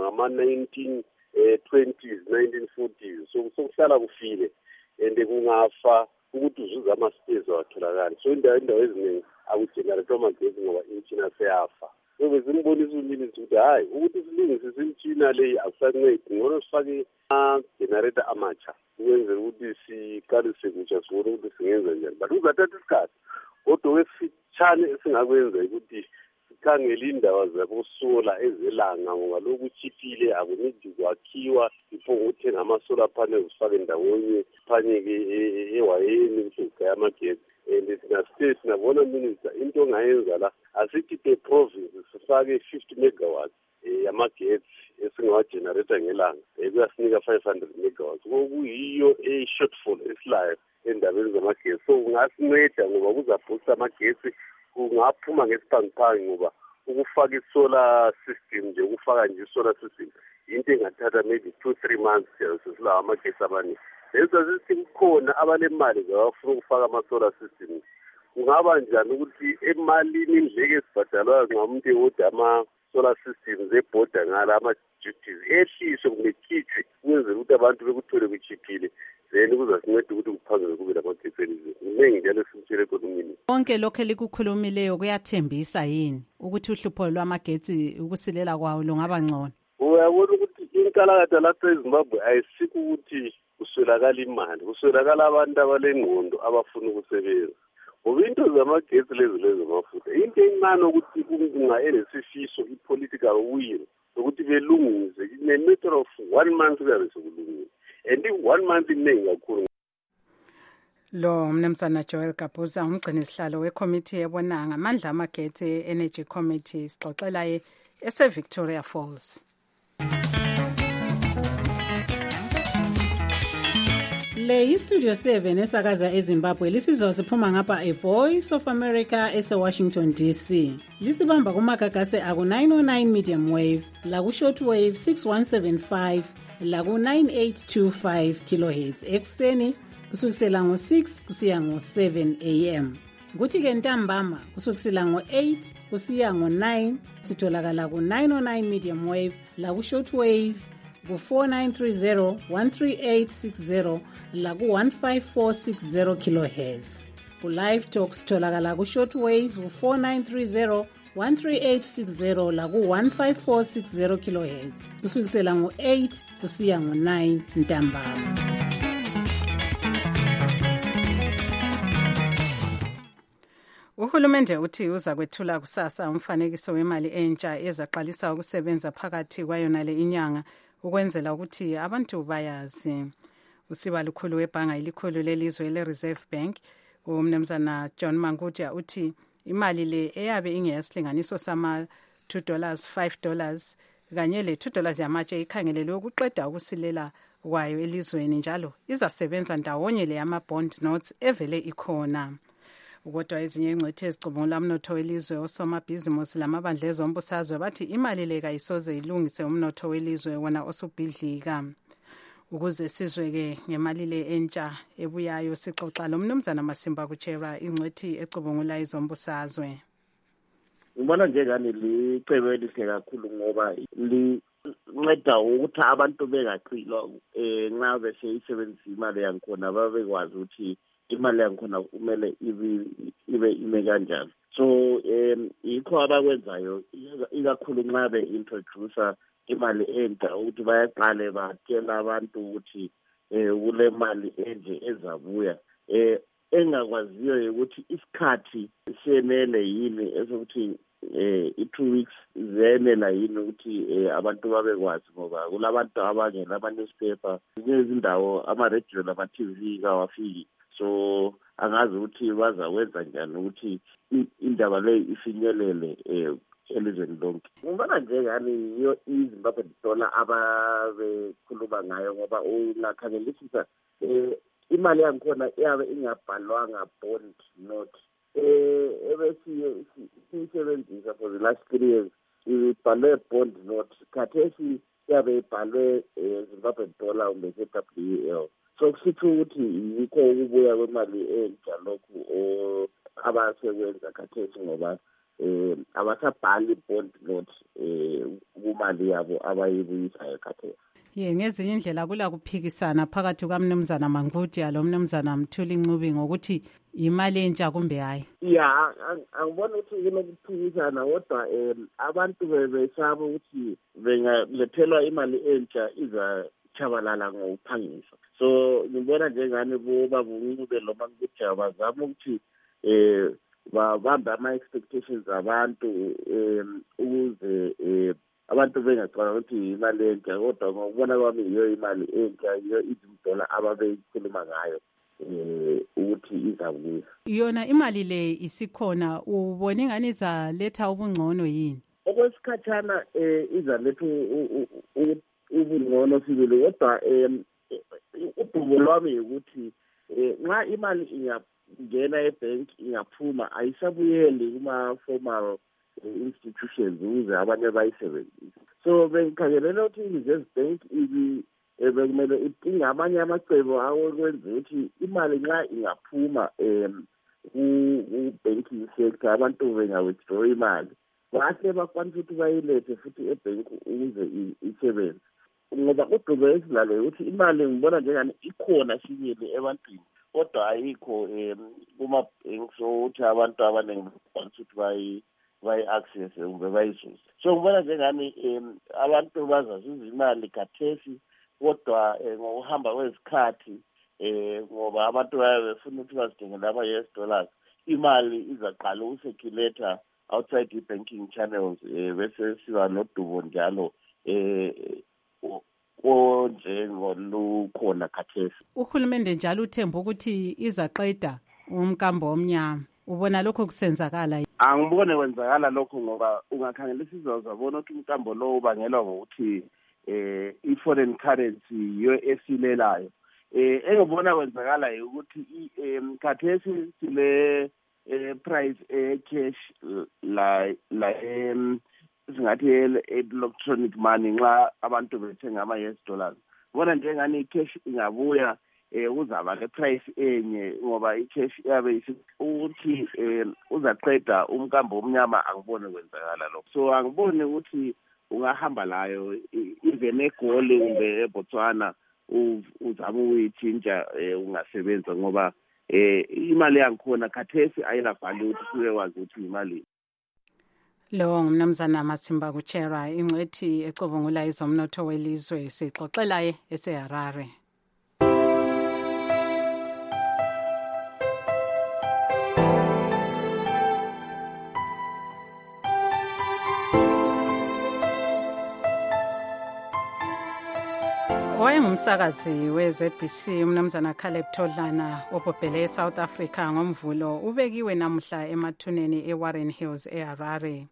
ngama-nineteen twenties, nineteen forties. So sokuhlala kufile and kungafa ukuthi uzuze ama-space awatholakali. So indawo indawo eziningi akujenerethwa amagesi ngoba imitshina seyafa. So bezimbonisa umlilisi ukuthi hayi ukuthi silungisise imitshina leyi akusancedi ngcono sifake ama-generator amatsha ukwenzela ukuthi siqalise kutsha sibone ukuthi singenza njani. But kuzathatha isikhathi kodwa kwesifitshane esingakwenza ukuthi sikhangele indawo zabosola ezelanga ngoba lokhu kuchiphile akunidi kwakhiwa before uthenga ama-solar panels ufake ndawonye phanyeke ewayeni ukuthi ugaya amagesi. And thina state nabona minister into ongayenza la asikhiphe province sifake fifty megawatts yamagesi esingawagenerator ngelanga kuyasinika five hundred megawatts kuyiyo e-shortfall esilayo endabeni zamagesi. So kungasinceda ngoba kuzabhusta amagesi kungaphuma ngesiphangiphangi ngoba ukufaka i-solar system nje ukufaka nje i-solar system into engathatha maybe two three months sesilawo amagesi abaningi. Leso system kukhona abanemali zabafuna ukufaka ama-solar system. Kungaba njani ukuthi emalini indleko ezibhadalwayo nxa umuntu ewodwa ama-solar systems ebhoda ngala ama-duties ehliswe kumbe ikhitshwe ukwenzela ukuthi abantu bekuthole kuchiphile then kuzasinceda ukuthi kuphangele kube lamagesi elizweni. Kuningi njalo esimtshele ekonomini. Konke lokho elikukhulumileyo kuyathembisa yini ukuthi uhlupho lwamagetsi ukusilela kwawo lungaba ngcono? Uyabona ukuthi inkalakatha lapha eZimbabwe ayisikho ukuthi kuswelakala imali, kuswelakala abantu abalengqondo abafuna ukusebenza. Ngoba into zamagesi lezi lezi amafutha into encane ukuthi kunga enesifiso i-political will ukuthi belungise in a matter of one month kuyabe sekulungile and if one month iningi kakhulu. Lo mnumzana Joel Gabuza umgcini sihlalo wekomiti ebona ngamandla amagetsi e-Energy Committee sixoxela ye ese Victoria Falls. Le iStudio seven esakaza eZimbabwe lisizwa siphuma ngapha eVoice of America ese-Washington D C. Lisibamba kumagagase aku nine oh nine medium wave, laku short wave six one seven five, laku nine eight two five kilohertz ekuseni kusukisela ngo six kusiya ngo seven a m. Kuthi ke ntambama kusukisela ngo eight kusiya ngo nine sitholakala ku nine oh nine medium wave, laku short wave ku four nine three zero, one three eight six zero, la ku one five four six zero kilohertz. Ku live talks tholakala ku short wave ku four nine three zero, one three eight six zero, la ku one five four six zero kilohertz kusukisela ngo eight kusiya ngo nine ntambama. Uhulumende uthi uza kwethula kusasa umfanekiso wemali entsha ezaqalisa ukusebenza phakathi kwayona le inyanga ukwenzela ukuthi abantu bayazi. Usiba lukhulu webhanga elikhulu lelizwe le-Reserve Bank umnumzana John Mangudya uthi imali le eyabe ingeyasilinganiso sama two dollars, five dollars kanye le two dollars yamatshe ikhangelelwe ukuqeda ukusilela kwayo elizweni njalo izasebenza ndawonye le yama-bond notes evele ikhona. Kodwa ezinye ingcithe ezicubungula umnotho welizwe osomabhizimusi lamabandla ezombusazwe bathi imali le kayisoze ilungise umnotho welizwe wona osubhidlika. Ukuze sizweke ngemali le entsha ebuyayo sixoxa lo mnumzana Masimba Kuchera ingcwethi ecubungula izombusazwe. Ngibona njengani licebo elihle kakhulu ngoba linceda ukuthi abantu bengachilwa eh nxa beseyisebenzisa imali yankhona babekwazi ukuthi imali yankhona kumele ibe ibe ime kanjani. So um yikho abakwenzayo ikakhulu nxa be-introducer imali entsha ukuthi bayaqale batshela abantu ukuthi um kule mali enje ezabuya. um engakwaziyo ukuthi isikhathi siyenele yini esokuthi um i-two weeks ziyenela yini ukuthi um abantu babekwazi ngoba kulabantu abangela ama-newspaper ezinye izindawo ama-radio nama-T V kawafiki. So angazi ukuthi bazawenza njani ukuthi indaba leyo ifinyelele um elizweni lonke. Ngibona njengani yiyo iZimbabwe dollar ababekhuluma ngayo ngoba ungakhangelisisa um imali yankhona iyabe ingabhalwanga bond note um ebesiyisebenzisa for the last three years ibhalwe bond note khathesi iyabe ibhalwe um Zimbabwe dollar kumbe se-W L. So kusitho ukuthi yikho ukubuya kwemali entsha lokhu abasekwenza khathesi ngoba um abasabhali bond note um kumali yabo abayibuyisayo khathesi. ye ngezinye indlela kula kuphikisana phakathi kukamnumzana Mangudia lo mnumzana Mthuli Ncube ngokuthi imali entsha kumbe hayi. Ya angibona ukuthi kunokuphikisana kodwa um abantu besaba ukuthi bengalethelwa imali entsha iza chabalala ngokuphangisa. So ngibona njengani boba buncube lo Mangudia bazama ukuthi eh babambe ama-expectations abantu um ukuze um abantu bengacabanga ukuthi imali entsha kodwa ngokubona kwami yiyo imali entsha yiyo izimdola ababeyikhuluma ngayo um ukuthi izabuya. Yona imali le isikhona ubona ingani izaletha ubungcono yini? Okwesikhathana um izaletha ubungcono sibili kodwa um udumo lwami ukuthi um nxa imali ingangena ebhenki ingaphuma ayisabuyeli kuma-formal institutions ukuze abanye bayisebenzise. So bengikhangelela ukuthi i-Reserve Bank bekumele idinga amanye amacebo awokwenza ukuthi imali nxa ingaphuma um ku-banking sector abantu benga-withdraw imali bahle bakwanisa ukuthi bayilethe futhi ebhenki ukuze isebenze. Ngoba udumo esilalo ukuthi imali ngibona njengani ikhona sibili ebantwini kodwa ayikho um kuma-banks ukuthi abantu abaningi bakwanisa ukuthi bayi bayi-access kumbe bayizuze. So ngibona njengani um abantu bazazuza imali khathesi kodwa ngokuhamba kwezikhathi um ngoba abantu bayabe befuna ukuthi bazidingele ama-U S dollars imali izaqala ukusirculator outside i-banking channels um bese siba nodubo njalo um onjengolukhona khathesi. Uhulumende njalo uthemba ukuthi izaqeda umkambo omnyama. Ubona lokho kusenzakala? Angibone kwenzakala lokho ngoba ungakhangela isizwe uzabona ukuthi umkambo lo ubangelwa ngokuthi eh i-foreign currency yiyo esilelayo. Eh engibona kwenzakala ukuthi khathesi sile price e-cash la la singathi electronic money nxa abantu bethenga ama-U S dollars. Bona njengani i-cash ingabuya eh uzaba le price enye ngoba i-cash yabe ukuthi eh uzaqeda umkambo omnyama angibone kwenzakala lokho. So angibone ukuthi ungahamba layo even eGoli kumbe eBotswana uzama uyithintsha ungasebenza ngoba eh imali yangikhona khathesi ayina value ukuthi kuye kwazi ukuthi imali. Lo ngumnumzana Masimba Kuchera ingcwethi ecubungula izomnotho welizwe sixoxelaye eseHarare. Wayengumsakazi we-Z B C umnumzana Caleb Todlana obhobhele eSouth Africa ngomvulo ubekiwe namuhla emathuneni eWarren Hills eHarare.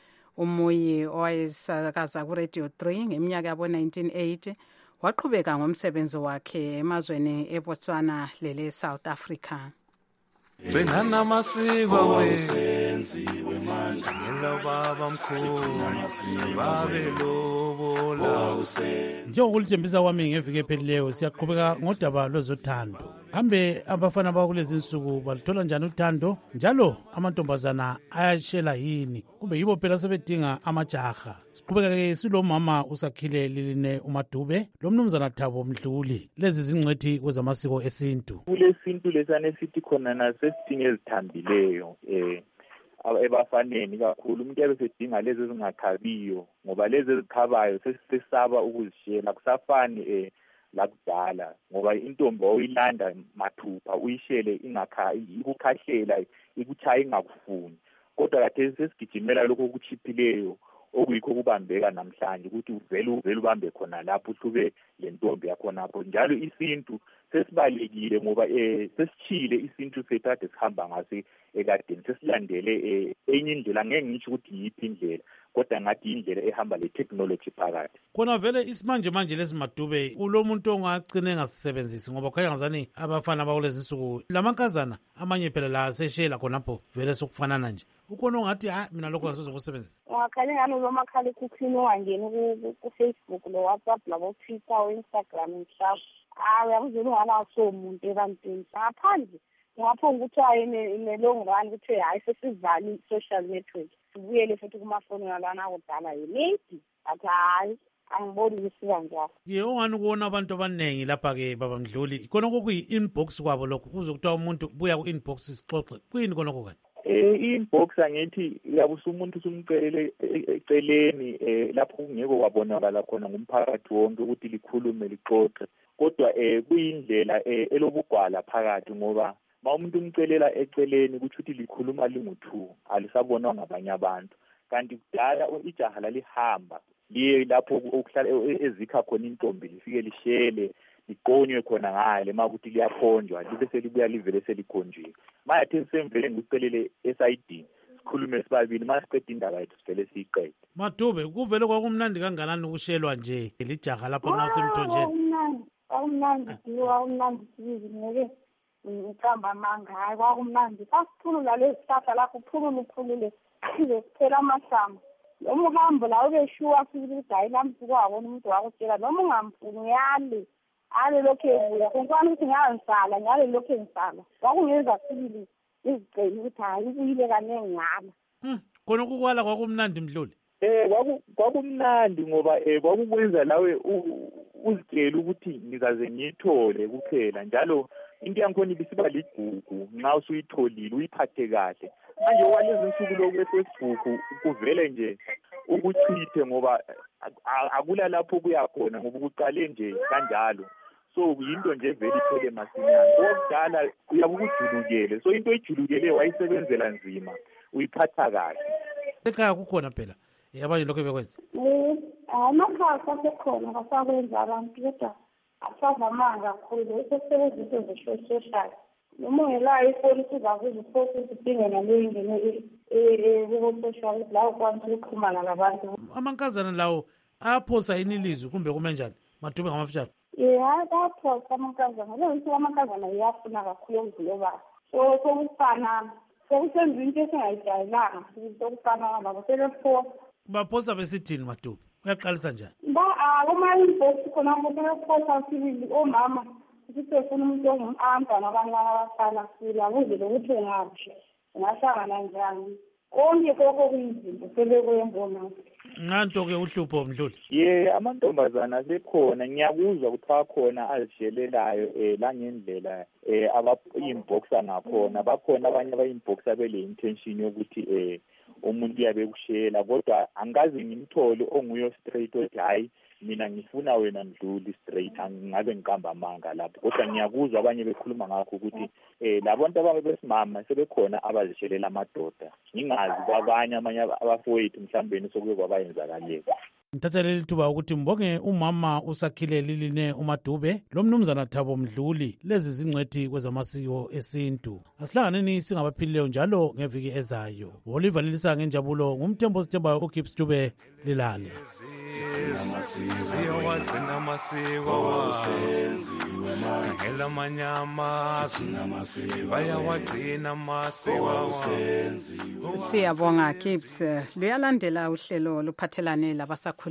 Umuyi owayesakaza kuRadio three ngeminyaka yabo nineteen eighty waqhubeka ngomsebenzi wakhe emazweni eBotswana lele South Africa. Bengana masiko wesenziwe manje ngelo baba mkhulu babe lobola njengokulithembisa kwami ngeviki ephelileyo siyaqhubeka ngodaba lwezothando. Hambe abafana bakulezi insuku balithola njani uthando njalo amantombazana ayashela yini kumbe yibo phela sebedinga amajaha. Siqhubeka-ke silomama usakhile Liline uMadube lomnumzana Thabo Mdluli lezi zingcwethi kwezamasiko esintu. Kulesintu lesane sithi khona nasesithinge ezithambileyo eh ebafaneni kakhulu umuntu ebesedinga lezi ezingakhabiyo ngoba lezi ezikhabayo sesisaba ukuzishela kusafani eh lakudala ngoba intombi oyilanda mathupha uyishele ingakha ikukhahlela ikuchaya ingakufuni kodwa kade sesigijimela lokho okuchiphileyo okuyikho kubambeka namhlanje ukuthi uvele uvele ubambe khona lapho uhlube le ntombi yakho napho njalo isintu sesibalekile ngoba eh sesichile isintu sethathe sihamba ngase ekadeni sesilandele eh enye indlela ngeke ngisho ukuthi yiphi indlela kodwa ngathi indlela ehamba le technology phakathi. Kona vele isimanje manje lesimadube ulomuntu ongagcine ngasisebenzisi ngoba khaya ngazani abafana bakulezi insuku lamankazana amanye phela la seshela khonapho vele sokufanana nje. Ukona ongathi ha mina lokho ngizokusebenzisa. Ungakhale ngani noma khale kukhini ongangeni ku Facebook lo WhatsApp labo Twitter o Instagram mhlawumbe. Ah uyakuzela ungana so umuntu ebantwini. Ngaphandle ungaphonga ukuthi ayine inelong run ukuthi hayi sesivali social network. Ubuyele futhi kumafoni yalana kudala maybe athi hayi angiboni ukuthi kanjalo. Ye ongani ukuona abantu abaningi lapha-ke baba Mdluli khona okuyi-inbox kwabo lokho kuze kuthiwa umuntu buya ku-inbox sixoxe kuyini khonokho kani? Eh inbox angithi yabusa umuntu usumcelele eceleni eh lapho kungeke kwabonakala khona ngumphakathi wonke ukuthi likhulume lixoxe kodwa eh kuyindlela elobugwala phakathi ngoba ma umuntu umcelela eceleni ukuthi uthi likhuluma lingu-two alisabonwa ngabanye abantu kanti kudala ijaha lalihamba liye lapho okuhlala ezikha khona intombi lifike lishele liqonywe khona ngale makuthi liyakhonjwa libe selibuya livele selikhonjiwe mayathi semvele ngikucelele esayidini sikhulume sibabili masiqeda indaba yethu sivele siyiqede. Madube kuvele kwakumnandi kanganani ukushelwa nje lijaha lapho nasemthonjeni? Kwakumnandi kwakumnandi kwakumnandi ngeke ngicamba amanga hayi kwakumnandi sasiphulula lezi sihlahla lapho uphulule uphulule size sithela amahlamvu noma uhambo la ubeshuwa futhi ukuthi hayi lamsuku wabona umuntu wakutshela noma ungamfuni uyale ale lokhu ebuya kunkwana ukuthi ngiyansala ngale lokhu engisala kwakungenza sibili iziceli ukuthi hayi ubuyile kaningi ngala. Khona ukukwala kwakumnandi Mdluli? Eh kwakumnandi ngoba eh kwakukwenza lawe uzitshela ukuthi ngizaze ngiyithole kuphela njalo into yankhona ibisiba ligugu nxa usuyitholile uyiphathe kahle manje walezi nsuku lokwe-Facebook kuvele nje ukuchithe ngoba akula lapho kuyakhona ngoba kuqale nje kanjalo so yinto nje vele iphele masinyane okudala uyabe ukujulukele so into ejulukele wayisebenzela nzima uyiphatha kahle. Ekhaya kukhona phela abanye lokho bekwenza amakhaya asekhona kasakwenza abantu kodwa asavamanga kakhulu esesebenzisa izinto zeshoshayo noma ungelayo ifoni sizakuza iposi sidinge naleyo ingene ekusoshal la ukwanisa ukuxhumana nabantu. Amankazana lawo ayaphosa yini ilizwi kumbe kume njani Madube ngamafishane? Yeah, ayaphosa amankazana leyo into amankazana iyafuna kakhulu ukudlula obaba so sokufana sokusenza into esingayijayelanga sokufana nabo selephosa. Baphosa besithini Madube uyaqalisa njani? Ba kuma-inbox khona kuphosa sibili omama ukuthi efuna umuntu ongumamba nabancane abasala sila kuze lokuthi ngaphi ungahlangana njani konke koko kuyizinto sebekuyembona. Nganto-ke uhlupho Mdluli? Ye amantombazana asekhona ngiyakuzwa ukuthi akhona azishelelayo um la ngendlela um aba-inboxa ngakhona bakhona abanye aba-inboxa bele-intention yokuthi um umuntu uyabe kushela kodwa angikaze ngimthole onguyo straight othi hayi mina ngifuna wena Mdluli straight angingabe ngiqamba amanga lapho kodwa ngiyakuzwa abanye bekhuluma ngakho ukuthi eh labantu ababe besimama sebekhona abazishelela amadoda ngingazi kwabanye amanye abafowethu mhlawumbe sokuye kwabayenzakaleka. Ngithatha leli thuba ukuthi mbonge umama usakhile liline uMadube lo mnumzana Thabo Mdluli lezi zingcwethi kwezamasiko esintu asihlanganeni singabaphilileyo njalo ngeviki ezayo. Oliver Lilisa ngenjabulo ngumthembo sithembayo uKips Dube lilale. Siyawagcina amasiko wasenziwe manje khangela amanyama bayawagcina amasiko wasenziwe. Siyabonga Kips luyalandela uhlelo luphathelane labasakhulayo.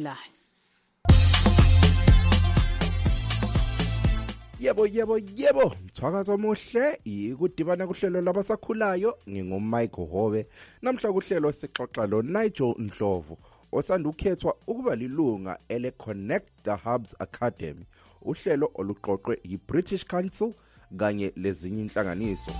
Yebo yebo yebo mthwakazo omuhle ikudibana kuhlelo labasakhulayo ngingumike Hobe namhla kuhlelo sixoxa lo Nigel Ndlovu osanda ukhethwa ukuba lilunga ele Connect the Hubs Academy uhlelo oluqoqwe yiBritish Council kanye lezinye inhlanganiso.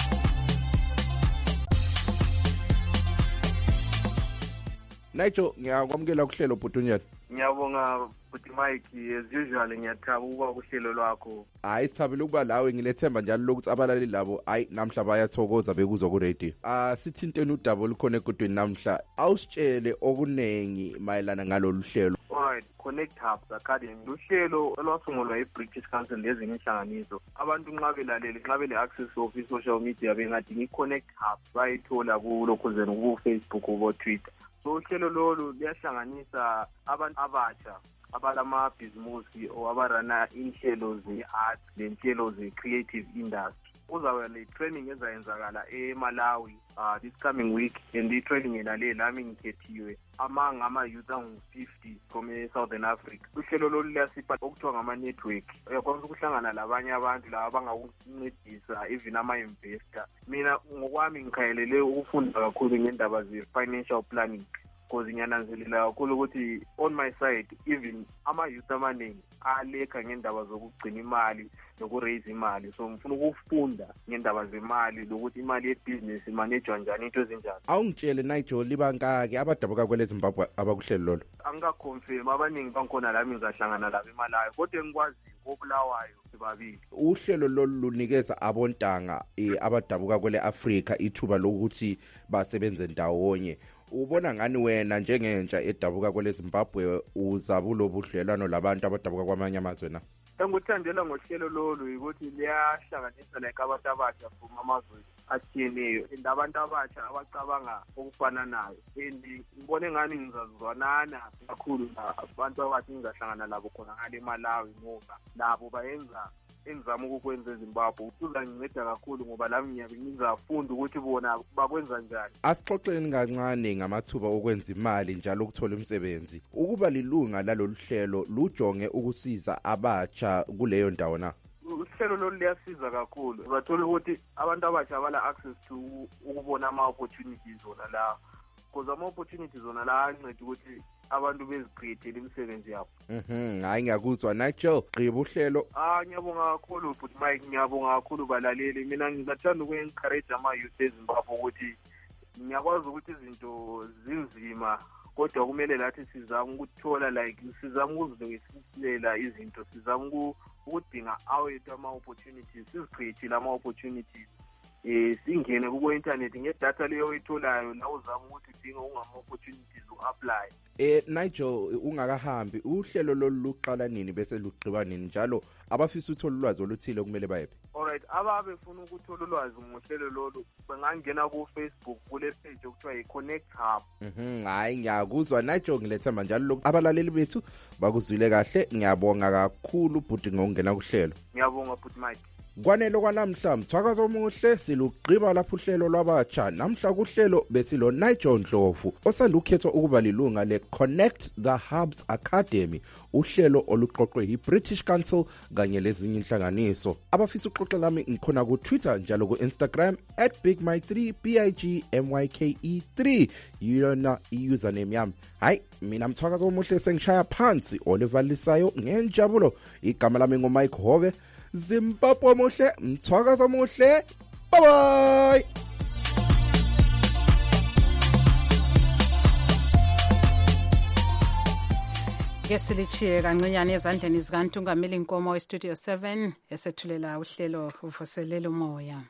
Nigel ngiyakwamukela kuhlelo Bhutunjani. Ngiyabonga Bhuti Mike as usual ngiyathaba ukuba kuhlelo lwakho. Hayi sithabile ukuba lawe ngilethemba njalo lokuthi abalali labo hayi namhla bayathokoza bekuzwa ku radio. Ah sithinteni udaba olukhona egodweni namhla awusitshele okunengi mayelana ngalolu hlelo. Alright, Connect Hubs Academy luhlelo olwasungulwa eBritish Council lezinye inhlanganiso. Abantu nxa belalele nxa bele access of social media bengadinga iConnect Hubs bayithola ku lokhuzeni ku Facebook ku Twitter. So uhlelo lolu liyahlanganisa abantu abatsha abalamabhizimusi o abarana inhlelo ze-art lenhlelo ze-creative industry. Kuzabe le training ezayenzakala eMalawi uh, this coming week and the training enale lami ngikhethiwe among ama-youth angu-fifty from e-Southern Africa. Uhlelo lolu liyasipha okuthiwa ngama-network uyakwanisa ukuhlangana labanye abantu laba abangakuncedisa even ama-investor. Mina ngokwami ngikhayelele ukufunda kakhulu ngendaba ze-financial planning because ngiyananzelela kakhulu ukuthi on my side even ama-youth amaningi alekha ngendaba zokugcina imali noku-raise imali, so ngifuna ukufunda ngendaba zemali lokuthi imali yebhizinesi imanejwa njani, into ezinjani. Awungitshele Nigel libangaki abadabuka kwele Zimbabwe abakuhlelo lolo? Angikaconfirm, abaningi bangikhona lami ngizahlangana labo imalayo, kodwa engikwazi kobulawayo sibabili. Uhlelo lolu lunikeza abontanga eh, abadabuka kwele Africa ithuba lokuthi basebenze ndawonye. Ubona ngani wena njengentsha edabuka kwele Zimbabwe uzabulo budlelwano labantu abadabuka kwamanye amazwe na? Engikuthandela ngohlelo lolu ukuthi liyahlanganisa like abantu abasha from amazwe atshiyeneyo and abantu abasha abacabanga okufananayo, and ngibone ngani ngizazwanana kakhulu abantu abasha ngizahlangana labo khona ngale eMalawi ngoba labo bayenza engizama ukukwenza eZimbabwe. Uzanginceda kakhulu ngoba lami ngiyabe ngizafunda ukuthi bona bakwenza njani. Asixoxeni kancane ngamathuba okwenza imali njalo ukuthola umsebenzi. Ukuba lilunga lalolu hlelo lujonge ukusiza abatsha kuleyo ndawo na? Uhlelo lolu liyasiza kakhulu. Bathola ukuthi abantu abasha bala access to ukubona ama-opportunities zona la, because ama-opportunities zona la anceda ukuthi abantu bezicreate imisebenzi yabo. Mhm, hayi ngiyakuzwa Nigel. Gqiba uhlelo. Ah, ngiyabonga kakhulu but Mike, ngiyabonga kakhulu balaleli. Mina ngizathanda uku-encourage ama-youth eZimbabwe ukuthi ngiyakwazi ukuthi izinto zinzima kodwa kumele lathi sizame ukuthola like sizame ukuzilungisela izinto, sizame ukudinga awethu ama-opportunities, sizicreate ama-opportunities. Eh singene ku internet ngedatha leyo oyitholayo la uzama ukuthi udinga ungama-opportunities u-apply. Eh Nigel, ungakahambi uhlelo lolu luqala nini bese lugqiba nini njalo abafisa uthola ulwazi oluthile kumele bayephi? Alright, ababe funa ukuthola ulwazi ngohlelo lolu bangangena ku Facebook kule page okuthiwa yi-Connect Hub. Mhm, hayi ngiyakuzwa Nigel, ngilethemba njalo lokho abalaleli bethu bakuzwile kahle. Ngiyabonga kakhulu bhuti ngokungena kuhlelo. Ngiyabonga bhuti Mike. Kwanele kwanamhla mthwakazo omuhle silugqiba lapho uhlelo lwabatsha. Namhla kuhlelo besilo Nigel Ndlovu osanda ukhethwa ukuba lilunga le Connect the Hubs Academy, uhlelo oluqoqwe yi-British Council kanye lezinye inhlanganiso. Abafisa uxoxa lami ngikhona ku Twitter njalo ku Instagram at big my three b i g m y k e three yona i-username yami. Hayi mina mthwakazo omuhle sengishaya phansi olevalisayo ngenjabulo. Igama lami ngoMike Hove. Zimbabwe muhle, mthwakazo muhle. Bye bye. Ngesilichiye kancinyane ezandleni zikaNtungameli Nkomo weStudio seven esethulela uhlelo uvuselela umoya.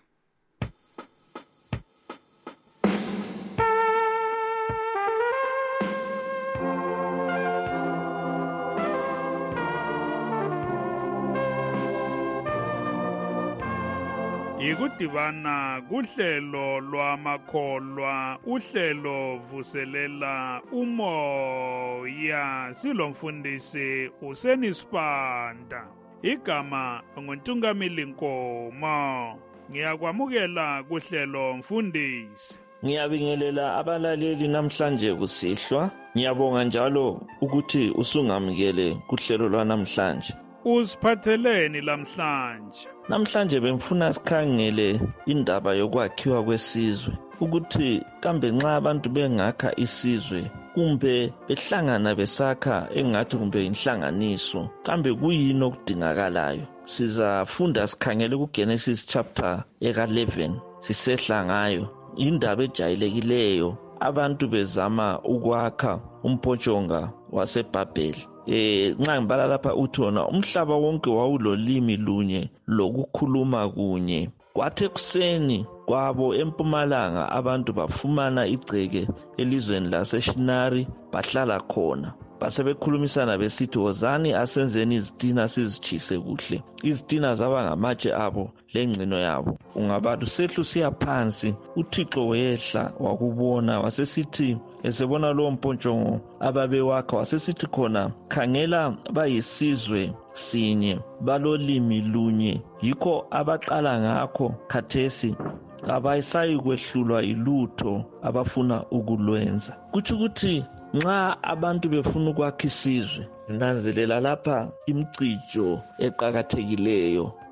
Ikudibana kuhlelo lwamakholwa, uhlelo vuselela umoya. Silomfundisi uSenisipanda, igama nguNtungameli Nkomo. Ngiyakwamukela kuhlelo mfundisi. Ngiyabingelela abalaleli namhlanje kusihlwa. Ngiyabonga njalo ukuthi usungamukele kuhlelo lwanamhlanje. Usiphatheleni lamhlanje? Namhlanje bengifuna sikhangele indaba yokwakhiwa kwesizwe, ukuthi kambe nxa abantu bengakha isizwe kumbe behlangana besakha engathi kumbe inhlanganiso, kambe kuyini okudingakalayo? Sizafunda sikhangele kuGenesis chapter eka eleven sisehla ngayo indaba ejayilekileyo, abantu bezama ukwakha umphotshonga waseBhabheli. Eh nxa ngibala lapha uthona umhlaba wonke wawulolimi lunye lokukhuluma kunye. Kwathe kuseni kwabo empumalanga abantu bafumana igceke elizweni laseShinari bahlala khona. Basebekhulumisana besithi wozani asenzeni izitina sizitshise kuhle. Izitina zaba ngamatshe abo lengcino yabo. Ungabathi sehlu siya phansi, uThixo wehla wakubona wasesithi esebona lo mpontsho ababewakha wasesithi khona khangela bayisizwe sinye balolimi lunye, yikho abaqala ngakho khathesi abayisayi kwehlulwa ilutho abafuna ukulwenza. Kuthi ukuthi nxa abantu befuna ukwakha isizwe, nanzelela lapha imicijo eqakathekileyo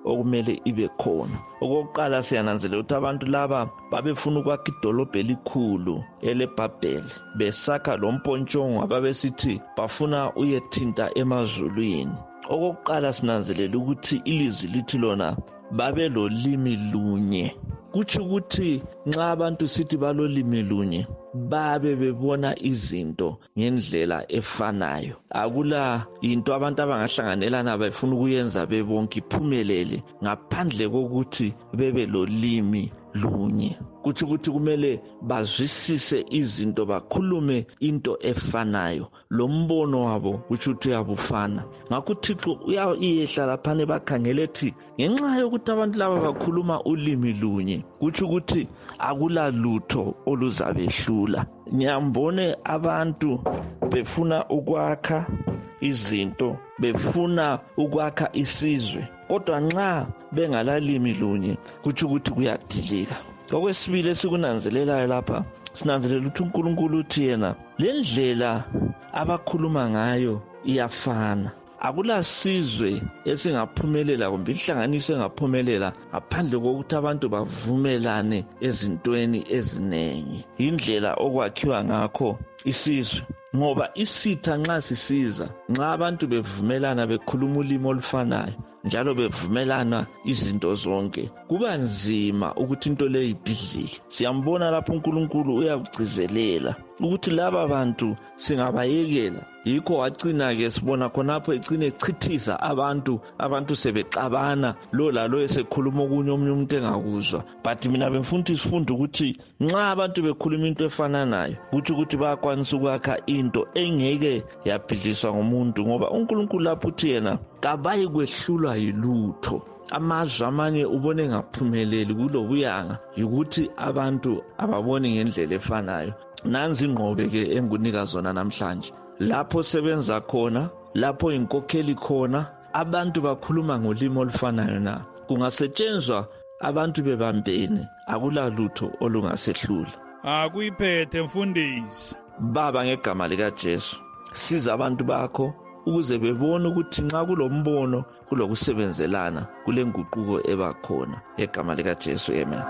okumele ibe khona. Okokuqala siyananzelela ukuthi abantu laba babefuna ukwakha idolobho elikhulu eleBhabheli, besakha lo mpontshongo ababesithi bafuna uyethinta emazulwini. Okokuqala sinanzelela ukuthi ilizwi lithi lona babe lolimi lunye. Kuthi ukuthi nxa abantu sithi balolimi lunye babe bebona izinto ngendlela efanayo. Akula into abantu abangahlanganelana befuna ukuyenza bebonke iphumelele ngaphandle kokuthi bebe lolimi lunye. Kuthi ukuthi kumele bazwisise izinto, bakhulume into efanayo. Lo mbono wabo kuthi uthi uyabufana. Ngakho uThixo uyayehla laphane bakhangele ethi ngenxa yokuthi abantu laba bakhuluma ulimi lunye, kuthi ukuthi akula lutho oluzabehlula. Ngiyambone abantu befuna ukwakha izinto, befuna ukwakha isizwe, kodwa nxa bengalalimi lunye kuthi ukuthi kuyadilika. Okwesibili esikunanzelelayo lapha, sinanzelela ukuthi uNkulunkulu uthi yena le ndlela abakhuluma ngayo iyafana. Akula sizwe esingaphumelela kumbe inhlanganiso engaphumelela ngaphandle kokuthi abantu bavumelane ezintweni ezinengi. Indlela okwakhiwa ngakho isizwe, ngoba isitha nxa sisiza, nxa abantu bevumelana bekhuluma ulimi olufanayo njalo bevumelana izinto zonke, kuba nzima ukuthi into le ibhidlike. Siyambona lapho uNkulunkulu uyakugcizelela ukuthi laba bantu singabayekela. Yikho wagcina ke sibona khonapho ecine echithiza abantu, abantu sebexabana, lo lalo esekhuluma okunye omunye umuntu engakuzwa. But mina bemfuna isifunda ukuthi nxa abantu bekhuluma into efananayo, kuthi ukuthi bayakwanisa ukwakha into engeke yabhidliswa ngumuntu, ngoba uNkulunkulu lapho uthi yena kabayi kwehlulwa yilutho. Amazwi amanye ubone ngaphumeleli kulobuyanga yikuthi abantu ababoni ngendlela efanayo. Nanzi ingqobe ke engunika zona namhlanje. Lapho sebenza khona, lapho inkokheli khona, abantu bakhuluma ngolimi olufanayo na. Kungasetshenzwa abantu bebambene, akula lutho olungasehlula. Akuyiphethe mfundisi. Baba, ngegama lika Jesu, siza abantu bakho ukuze bebone ukuthi nxa kulombono kulokusebenzelana kule nguquko ebakhona. Ngegama lika Jesu, amen.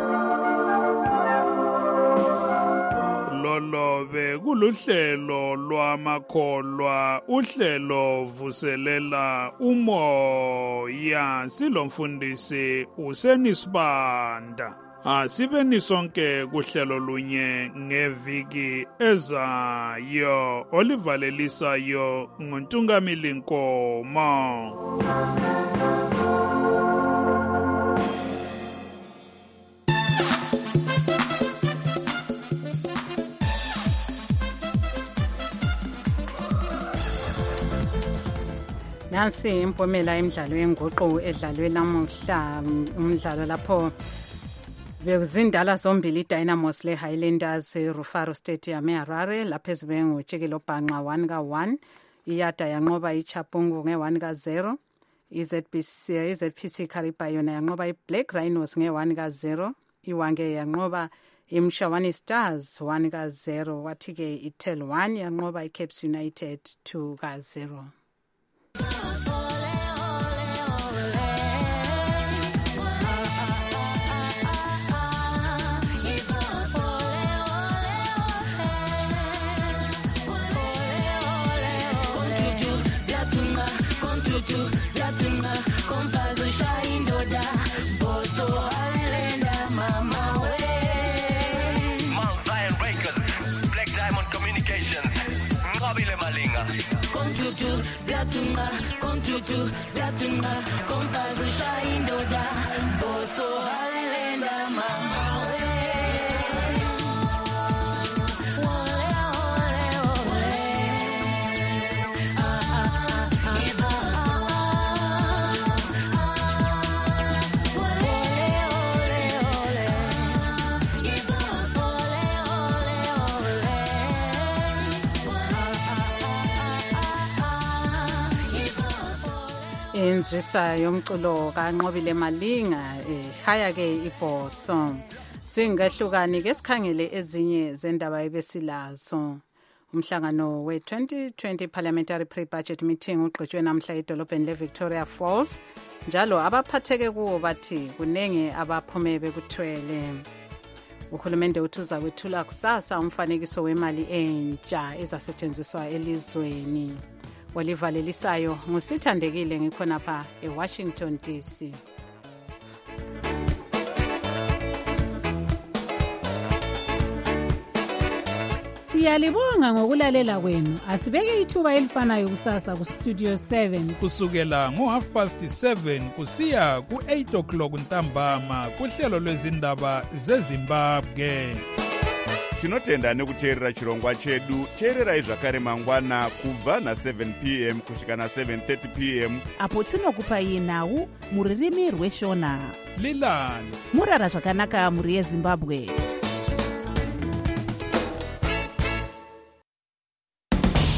Lolobe kuluhlelo lwamakholwa, uhlelo vuselela umoya. Silomfundisi uSenisibanda. Asibeni sonke kuhlelo lunye ngeviki ezayo olivalelisayo nguNtungamili Nkomo. Nansi impumela emidlalo yenguqu edlalwe namuhla, umdlalo lapho bekuzindala zombili iDynamos leHighlanders eRufaro Stadium eHarare, lapho ezibe ngutshikilo bhanqa one ka one. Iyada yanqoba iChapungu nge one ka zero. iZBC iZPC Kariba yona yanqoba iBlack Rhinos nge one ka zero. Iwange yanqoba iMshawani Stars one ka zero. Wathi ke iTel one yanqoba iCaps United two ka zero. Viatunga, contutu, viatunga, compadre Shaindoda, Boso Halenda, mama. Inzwisa yomculo kaNqobile Malinga ehaya ke iBhoso. Singehlukani ke sikhangele ezinye zendaba ebesilazo. Umhlangano we-twenty twenty Parliamentary Pre-Budget Meeting ugqitshwe namhla edolobheni le-Victoria Falls. Njalo abaphatheke kuwo bathi kunenge abaphume bekuthwele. Uhulumende uthi uza kwethula kusasa umfanekiso wemali entsha ezasetshenziswa elizweni. Walivalelisayo ngusithandekile ngikhonapha eWashington D C. Siyalibonga ngokulalela kwenu. Asibeke ithuba elifanayo kusasa ku Studio seven kusukela ngo half past seven kusiya ku eight o'clock ntambama kuhlelo lwezindaba zeZimbabwe. Tinotenda nekuteerera chirongwa chedu. Teererai zvakare mangwana kubva na seven p m kusvika na seven thirty p m apo tinokupai nhau muririmi rweshona. Lilani murara zvakanaka muri yeZimbabwe.